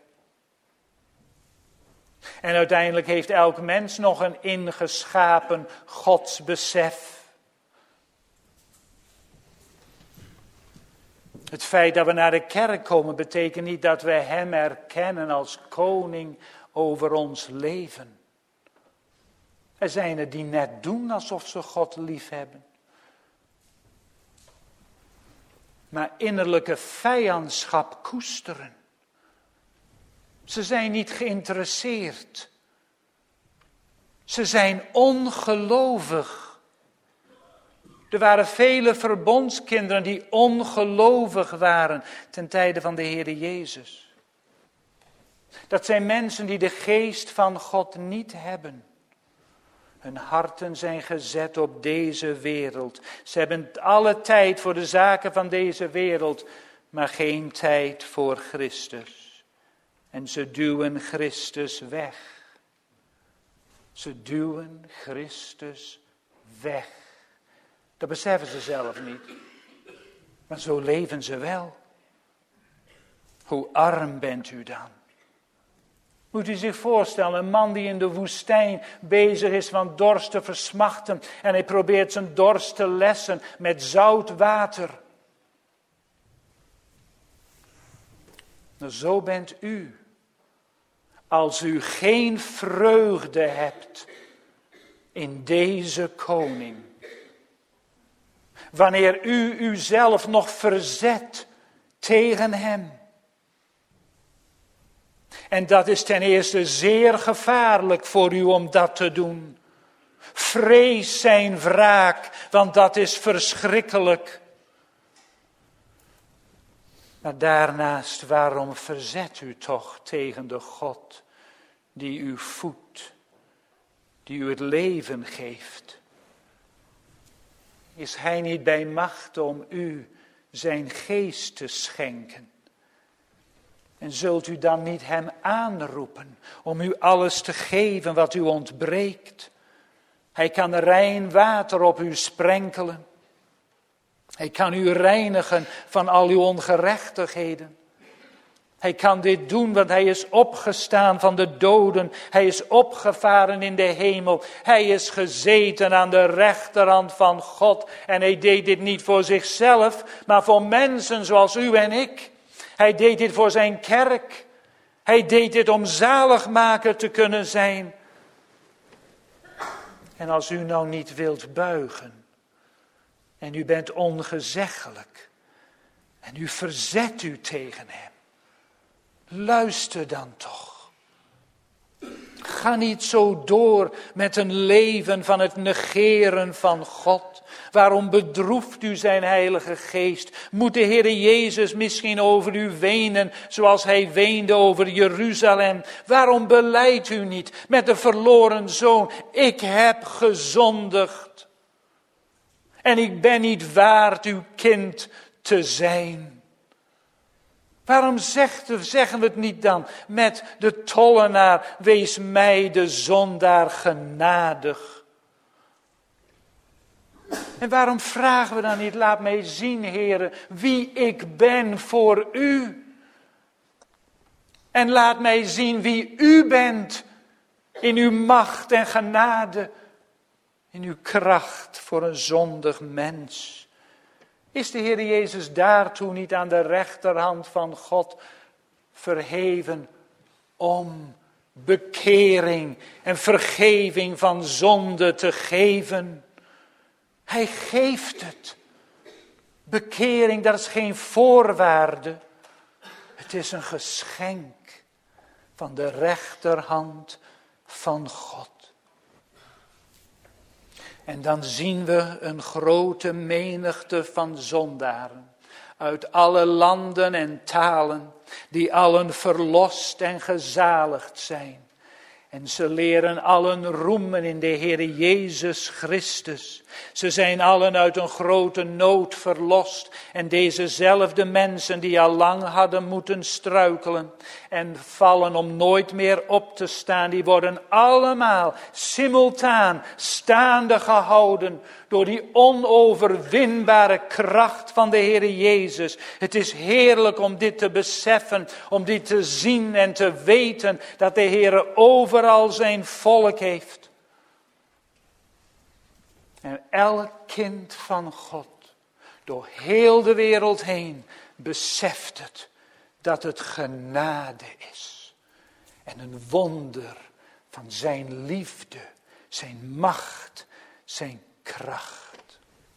En uiteindelijk heeft elk mens nog een ingeschapen godsbesef. Het feit dat we naar de kerk komen betekent niet dat we hem erkennen als koning over ons leven. Er zijn er die net doen alsof ze God lief hebben. Maar innerlijke vijandschap koesteren. Ze zijn niet geïnteresseerd. Ze zijn ongelovig. Er waren vele verbondskinderen die ongelovig waren ten tijde van de Heere Jezus. Dat zijn mensen die de geest van God niet hebben. Hun harten zijn gezet op deze wereld. Ze hebben alle tijd voor de zaken van deze wereld, maar geen tijd voor Christus. En ze duwen Christus weg. Ze duwen Christus weg. Dat beseffen ze zelf niet. Maar zo leven ze wel. Hoe arm bent u dan? Moet u zich voorstellen, een man die in de woestijn bezig is van dorst te versmachten. En hij probeert zijn dorst te lessen met zout water. Nou, zo bent u. Als u geen vreugde hebt in deze koning. Wanneer u uzelf nog verzet tegen hem. En dat is ten eerste zeer gevaarlijk voor u om dat te doen. Vrees zijn wraak, want dat is verschrikkelijk. Maar daarnaast, waarom verzet u toch tegen de God die u voedt, die u het leven geeft? Is hij niet bij macht om u zijn geest te schenken? En zult u dan niet hem aanroepen om u alles te geven wat u ontbreekt? Hij kan rein water op u sprenkelen. Hij kan u reinigen van al uw ongerechtigheden. Hij kan dit doen, want hij is opgestaan van de doden. Hij is opgevaren in de hemel. Hij is gezeten aan de rechterhand van God. En hij deed dit niet voor zichzelf, maar voor mensen zoals u en ik. Hij deed dit voor zijn kerk. Hij deed dit om zaligmaker te kunnen zijn. En als u nou niet wilt buigen, en u bent ongezeggelijk, en u verzet u tegen hem, luister dan toch. Ga niet zo door met een leven van het negeren van God. Waarom bedroeft u zijn Heilige Geest? Moet de Heere Jezus misschien over u wenen zoals hij weende over Jeruzalem? Waarom belijdt u niet met de verloren zoon? Ik heb gezondigd. En ik ben niet waard uw kind te zijn. Waarom zeggen we het niet dan met de tollenaar, wees mij de zondaar genadig? En waarom vragen we dan niet, laat mij zien, Heere, wie ik ben voor u. En laat mij zien wie u bent in uw macht en genade, in uw kracht voor een zondig mens. Is de Heer Jezus daartoe niet aan de rechterhand van God verheven om bekering en vergeving van zonde te geven? Hij geeft het. Bekering, dat is geen voorwaarde. Het is een geschenk van de rechterhand van God. En dan zien we een grote menigte van zondaren uit alle landen en talen, die allen verlost en gezaligd zijn. En ze leren allen roemen in de Heere Jezus Christus. Ze zijn allen uit een grote nood verlost. En dezezelfde mensen die al lang hadden moeten struikelen en vallen om nooit meer op te staan, die worden allemaal simultaan staande gehouden door die onoverwinbare kracht van de Heere Jezus. Het is heerlijk om dit te beseffen, om dit te zien en te weten dat de Heere overal zijn volk heeft. En elk kind van God, door heel de wereld heen, beseft het dat het genade is. En een wonder van zijn liefde, zijn macht, zijn kracht.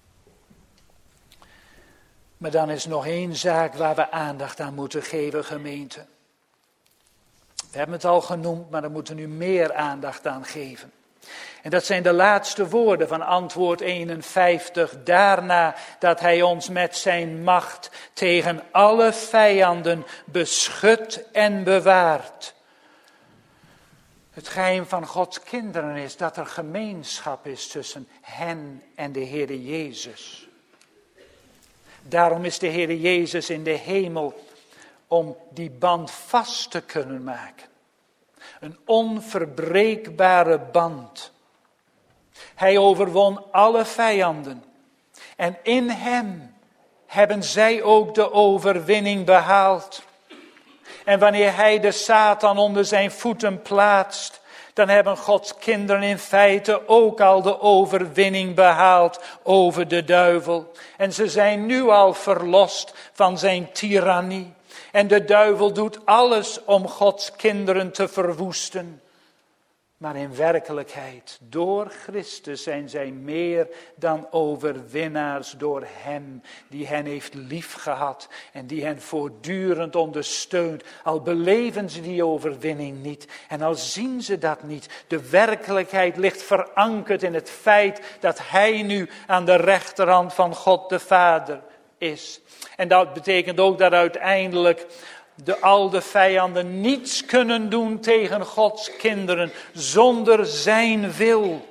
Maar dan is nog één zaak waar we aandacht aan moeten geven, gemeente. We hebben het al genoemd, maar daar moeten we nu meer aandacht aan geven. En dat zijn de laatste woorden van antwoord 51. Daarna dat hij ons met zijn macht tegen alle vijanden beschut en bewaart. Het geheim van Gods kinderen is dat er gemeenschap is tussen hen en de Heere Jezus. Daarom is de Heere Jezus in de hemel om die band vast te kunnen maken. Een onverbreekbare band. Hij overwon alle vijanden. En in hem hebben zij ook de overwinning behaald. En wanneer hij de Satan onder zijn voeten plaatst, dan hebben Gods kinderen in feite ook al de overwinning behaald over de duivel. En ze zijn nu al verlost van zijn tirannie. En de duivel doet alles om Gods kinderen te verwoesten. Maar in werkelijkheid, door Christus zijn zij meer dan overwinnaars door hem die hen heeft liefgehad en die hen voortdurend ondersteunt. Al beleven ze die overwinning niet en al zien ze dat niet. De werkelijkheid ligt verankerd in het feit dat hij nu aan de rechterhand van God de Vader is. En dat betekent ook dat uiteindelijk al de vijanden niets kunnen doen tegen Gods kinderen zonder zijn wil.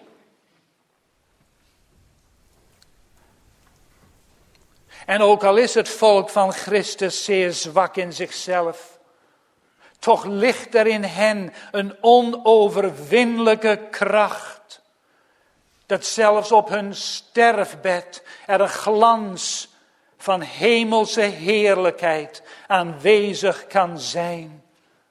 En ook al is het volk van Christus zeer zwak in zichzelf, toch ligt er in hen een onoverwinnelijke kracht, dat zelfs op hun sterfbed er een glans van hemelse heerlijkheid aanwezig kan zijn.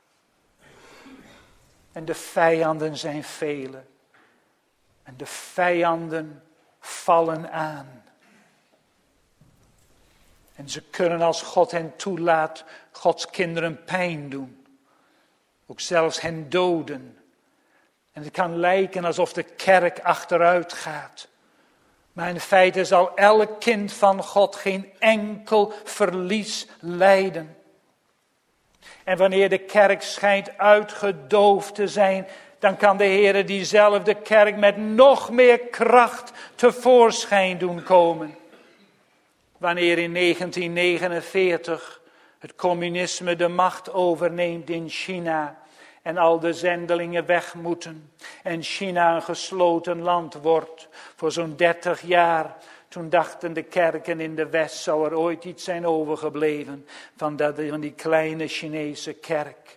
En de vijanden zijn vele. En de vijanden vallen aan. En ze kunnen als God hen toelaat, Gods kinderen pijn doen. Ook zelfs hen doden. En het kan lijken alsof de kerk achteruit gaat. Maar in feite zal elk kind van God geen enkel verlies lijden. En wanneer de kerk schijnt uitgedoofd te zijn, dan kan de Heer diezelfde kerk met nog meer kracht tevoorschijn doen komen. Wanneer in 1949 het communisme de macht overneemt in China en al de zendelingen weg moeten en China een gesloten land wordt voor zo'n 30 jaar. Toen dachten de kerken in de West, zou er ooit iets zijn overgebleven van die kleine Chinese kerk.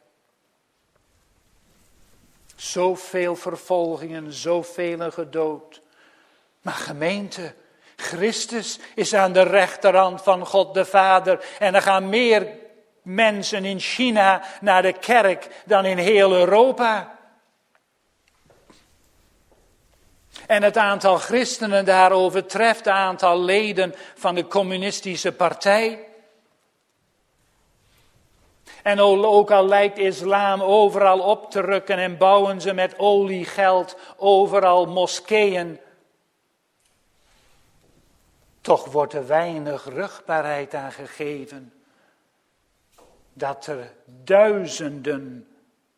Zoveel vervolgingen, zoveel gedood. Maar gemeente, Christus is aan de rechterhand van God de Vader. En er gaan meer mensen in China naar de kerk dan in heel Europa. En het aantal christenen daar overtreft het aantal leden van de communistische partij. En ook al lijkt islam overal op te rukken en bouwen ze met oliegeld overal moskeeën. Toch wordt er weinig rugbaarheid aan gegeven. Dat er duizenden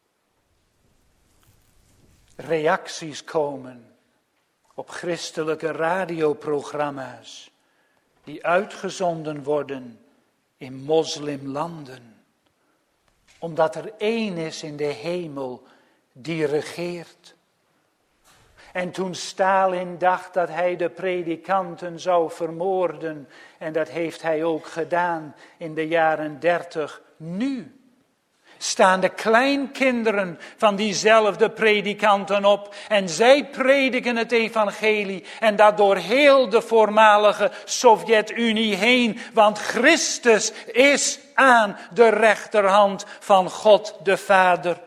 reacties komen op christelijke radioprogramma's die uitgezonden worden in moslimlanden. Omdat er één is in de hemel die regeert. En toen Stalin dacht dat hij de predikanten zou vermoorden, en dat heeft hij ook gedaan in de jaren 30, nu staan de kleinkinderen van diezelfde predikanten op en zij prediken het evangelie en dat door heel de voormalige Sovjet-Unie heen, want Christus is aan de rechterhand van God de Vader.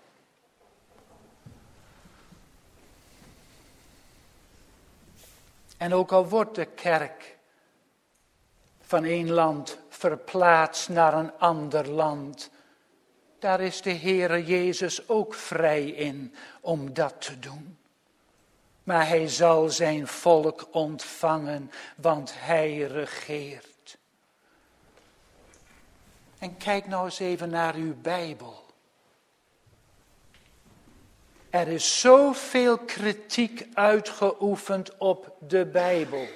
En ook al wordt de kerk van één land verplaatst naar een ander land, daar is de Heere Jezus ook vrij in om dat te doen. Maar hij zal zijn volk ontvangen, want hij regeert. En kijk nou eens even naar uw Bijbel. Er is zoveel kritiek uitgeoefend op de Bijbel.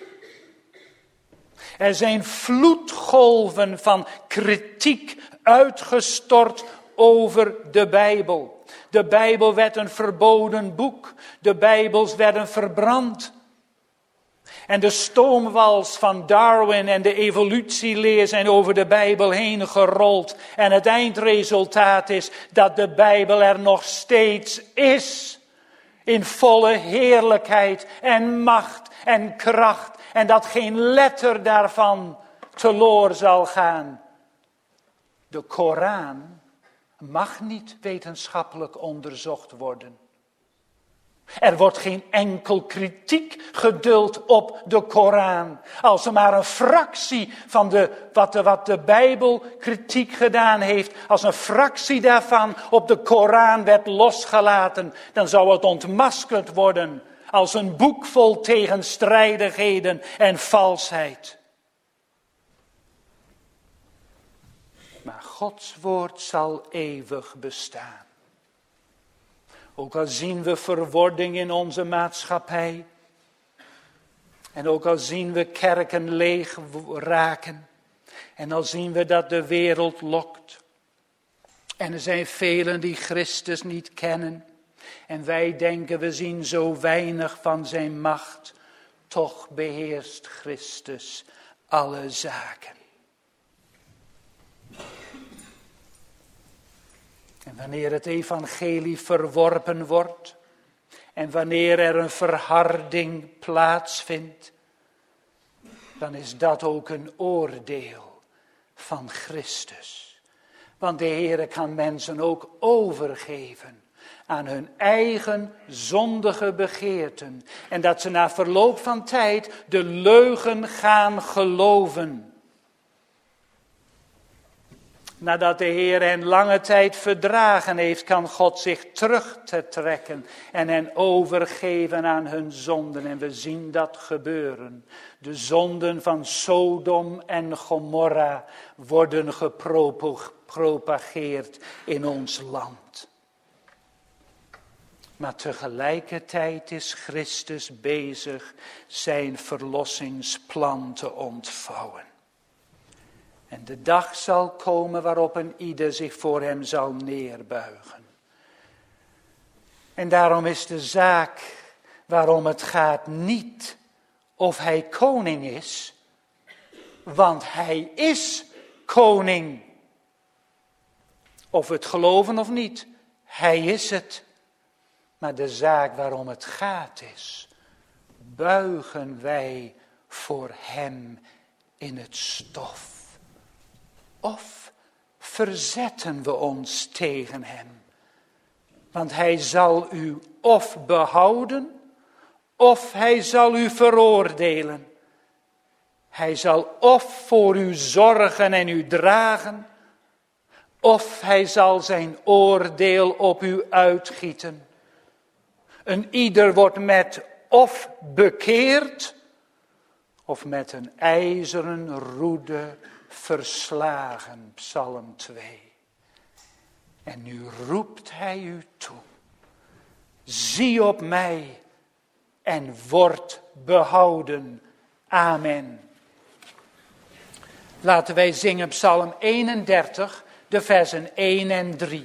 Er zijn vloedgolven van kritiek uitgestort over de Bijbel. De Bijbel werd een verboden boek. De Bijbels werden verbrand. En de stoomwals van Darwin en de evolutieleer zijn over de Bijbel heen gerold. En het eindresultaat is dat de Bijbel er nog steeds is. In volle heerlijkheid en macht en kracht. En dat geen letter daarvan teloor zal gaan. De Koran mag niet wetenschappelijk onderzocht worden. Er wordt geen enkel kritiek geduld op de Koran. Als er maar een fractie van wat de Bijbel kritiek gedaan heeft, als een fractie daarvan op de Koran werd losgelaten, dan zou het ontmaskerd worden als een boek vol tegenstrijdigheden en valsheid. Maar Gods woord zal eeuwig bestaan. Ook al zien we verwording in onze maatschappij. En ook al zien we kerken leeg raken. En al zien we dat de wereld lokt. En er zijn velen die Christus niet kennen. En wij denken we zien zo weinig van zijn macht. Toch beheerst Christus alle zaken. En wanneer het evangelie verworpen wordt en wanneer er een verharding plaatsvindt, dan is dat ook een oordeel van Christus. Want de Heere kan mensen ook overgeven aan hun eigen zondige begeerten. En dat ze na verloop van tijd de leugen gaan geloven. Nadat de Heer hen lange tijd verdragen heeft, kan God zich terug te trekken en hen overgeven aan hun zonden. En we zien dat gebeuren. De zonden van Sodom en Gomorra worden gepropageerd in ons land. Maar tegelijkertijd is Christus bezig zijn verlossingsplan te ontvouwen. En de dag zal komen waarop een ieder zich voor hem zal neerbuigen. En daarom is de zaak waarom het gaat niet of hij koning is, want hij is koning. Of we het geloven of niet, hij is het. Maar de zaak waarom het gaat is, buigen wij voor hem in het stof? Of verzetten we ons tegen hem? Want hij zal u of behouden, of hij zal u veroordelen. Hij zal of voor u zorgen en u dragen, of hij zal zijn oordeel op u uitgieten. Een ieder wordt met of bekeerd, of met een ijzeren roede verslagen, Psalm 2. En nu roept hij u toe. Zie op mij en word behouden. Amen. Laten wij zingen Psalm 31, de versen 1 en 3.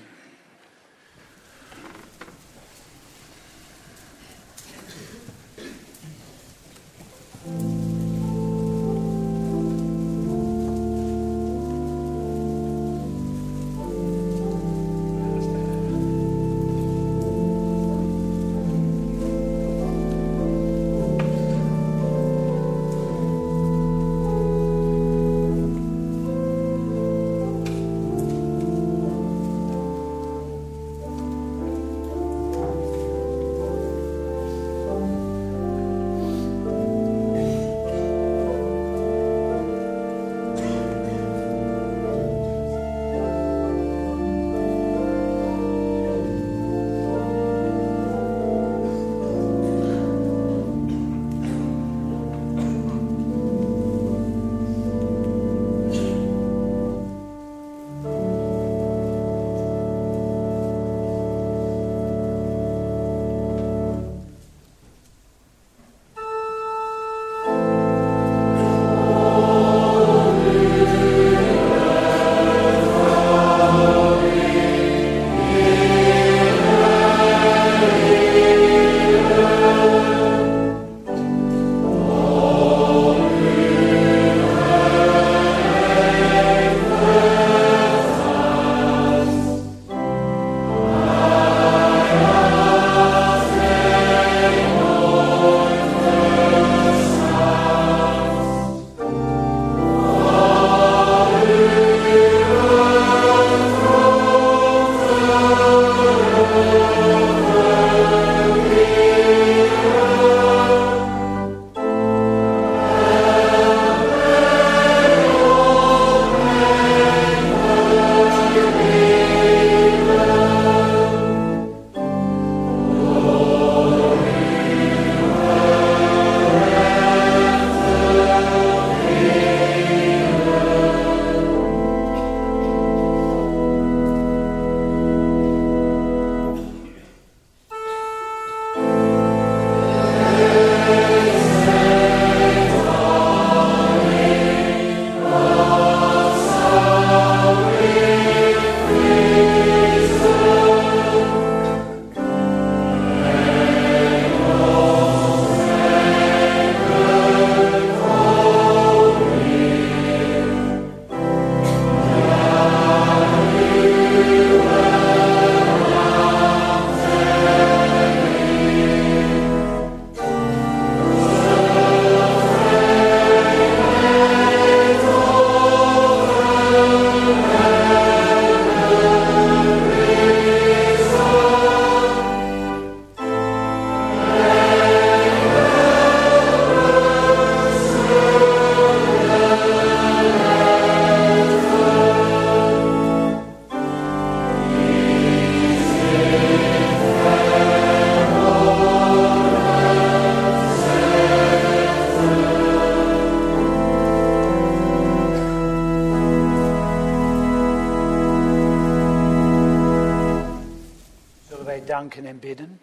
danken en bidden.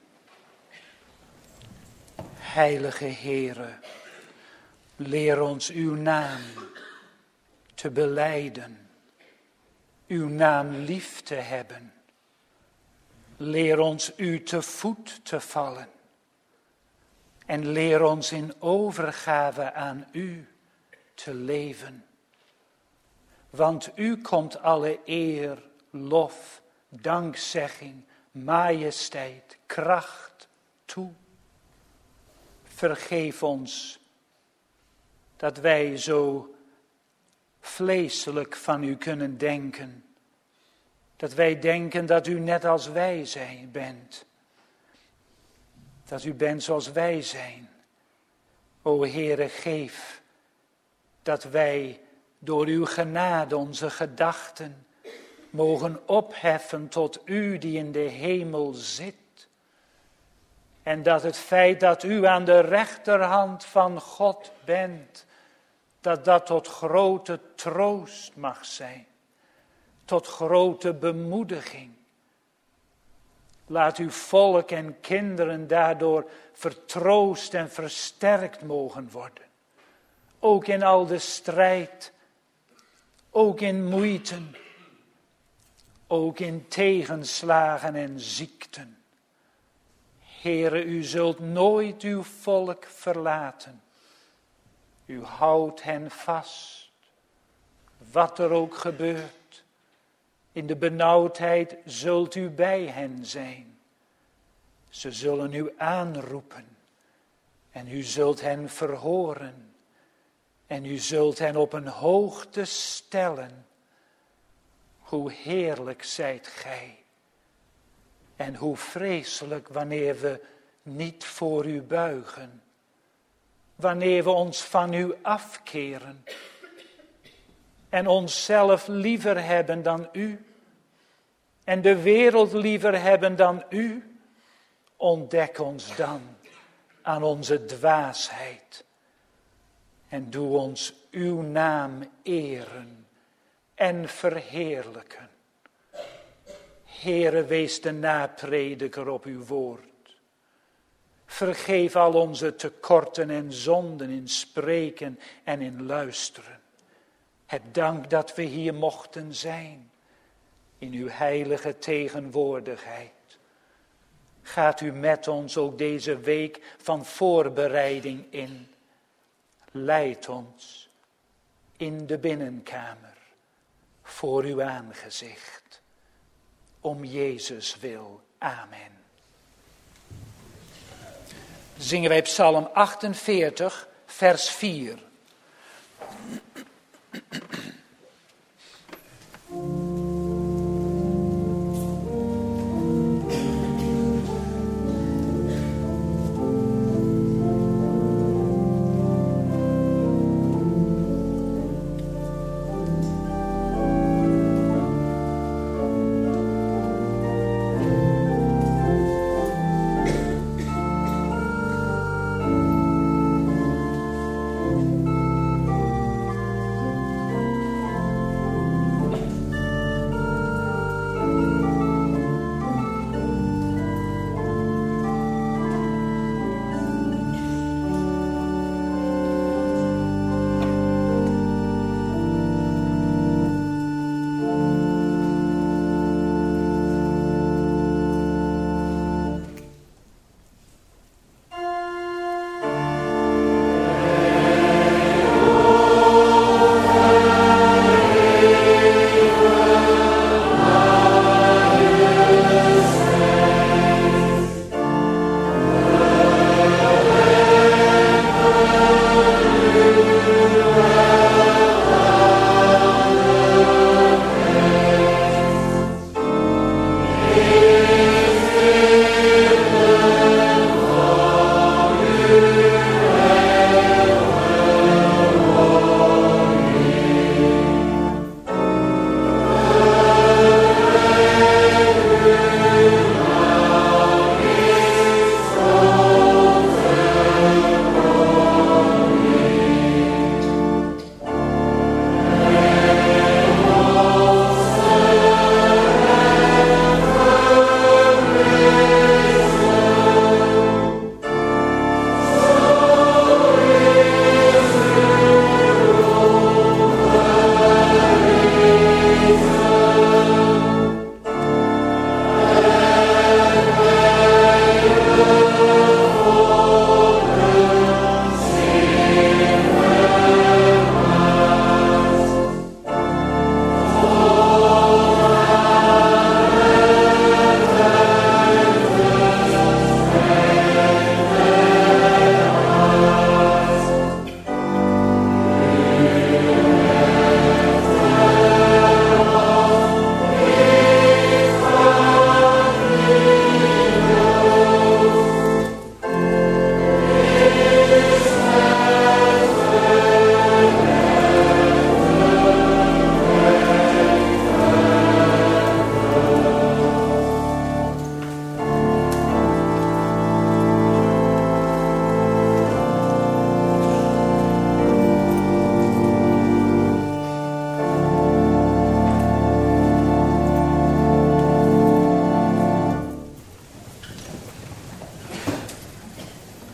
Heilige Heere, leer ons uw naam te belijden, uw naam lief te hebben. Leer ons u te voet te vallen en leer ons in overgave aan u te leven. Want u komt alle eer, lof, dankzegging, majesteit, kracht toe. Vergeef ons dat wij zo vleeselijk van u kunnen denken. Dat wij denken dat u net als wij bent. Dat u bent zoals wij zijn. O Heere, geef dat wij door uw genade onze gedachten mogen opheffen tot u die in de hemel zit. En dat het feit dat u aan de rechterhand van God bent, dat tot grote troost mag zijn. Tot grote bemoediging. Laat uw volk en kinderen daardoor vertroost en versterkt mogen worden. Ook in al de strijd. Ook in moeiten. Ook in tegenslagen en ziekten. Heere, u zult nooit uw volk verlaten. U houdt hen vast. Wat er ook gebeurt. In de benauwdheid zult u bij hen zijn. Ze zullen u aanroepen. En u zult hen verhoren. En u zult hen op een hoogte stellen. Hoe heerlijk zijt gij. En hoe vreselijk wanneer we niet voor u buigen. Wanneer we ons van u afkeren. En onszelf liever hebben dan u. En de wereld liever hebben dan u. Ontdek ons dan aan onze dwaasheid. En doe ons uw naam eren en verheerlijken. Heere, wees de naprediker op uw woord. Vergeef al onze tekorten en zonden in spreken en in luisteren. Het dank dat we hier mochten zijn, in uw heilige tegenwoordigheid. Gaat u met ons ook deze week van voorbereiding in. Leid ons in de binnenkamer, voor uw aangezicht. Om Jezus wil. Amen. Zingen wij Psalm 48, vers 4.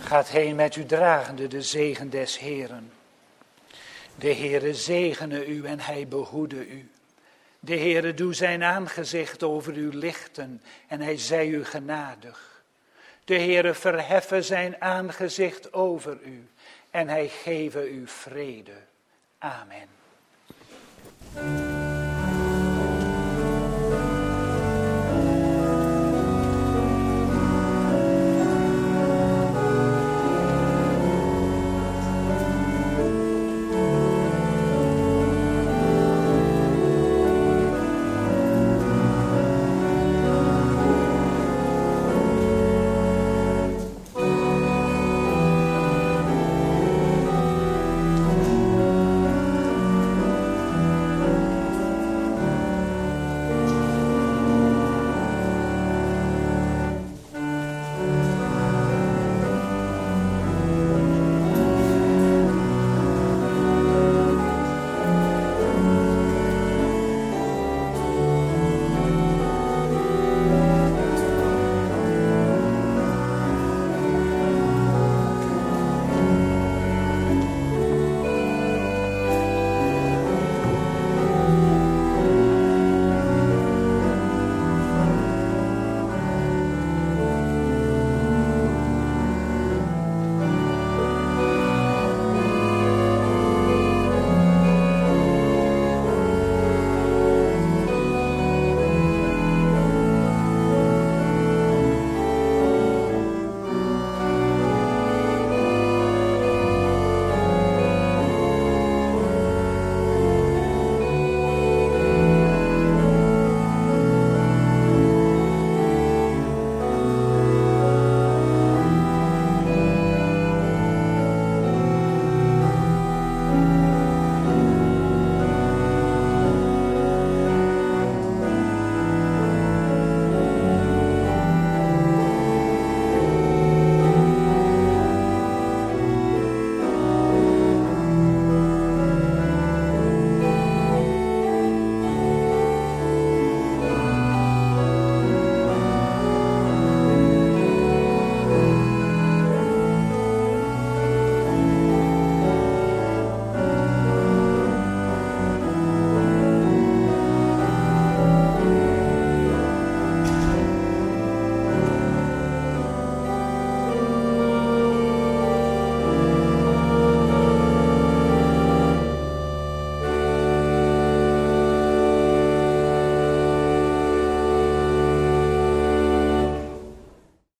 Gaat heen met u dragende de zegen des Heeren. De Heere zegene u en hij behoede u. De Heere doe zijn aangezicht over u lichten en hij zij u genadig. De Heere verheffe zijn aangezicht over u en hij geve u vrede. Amen.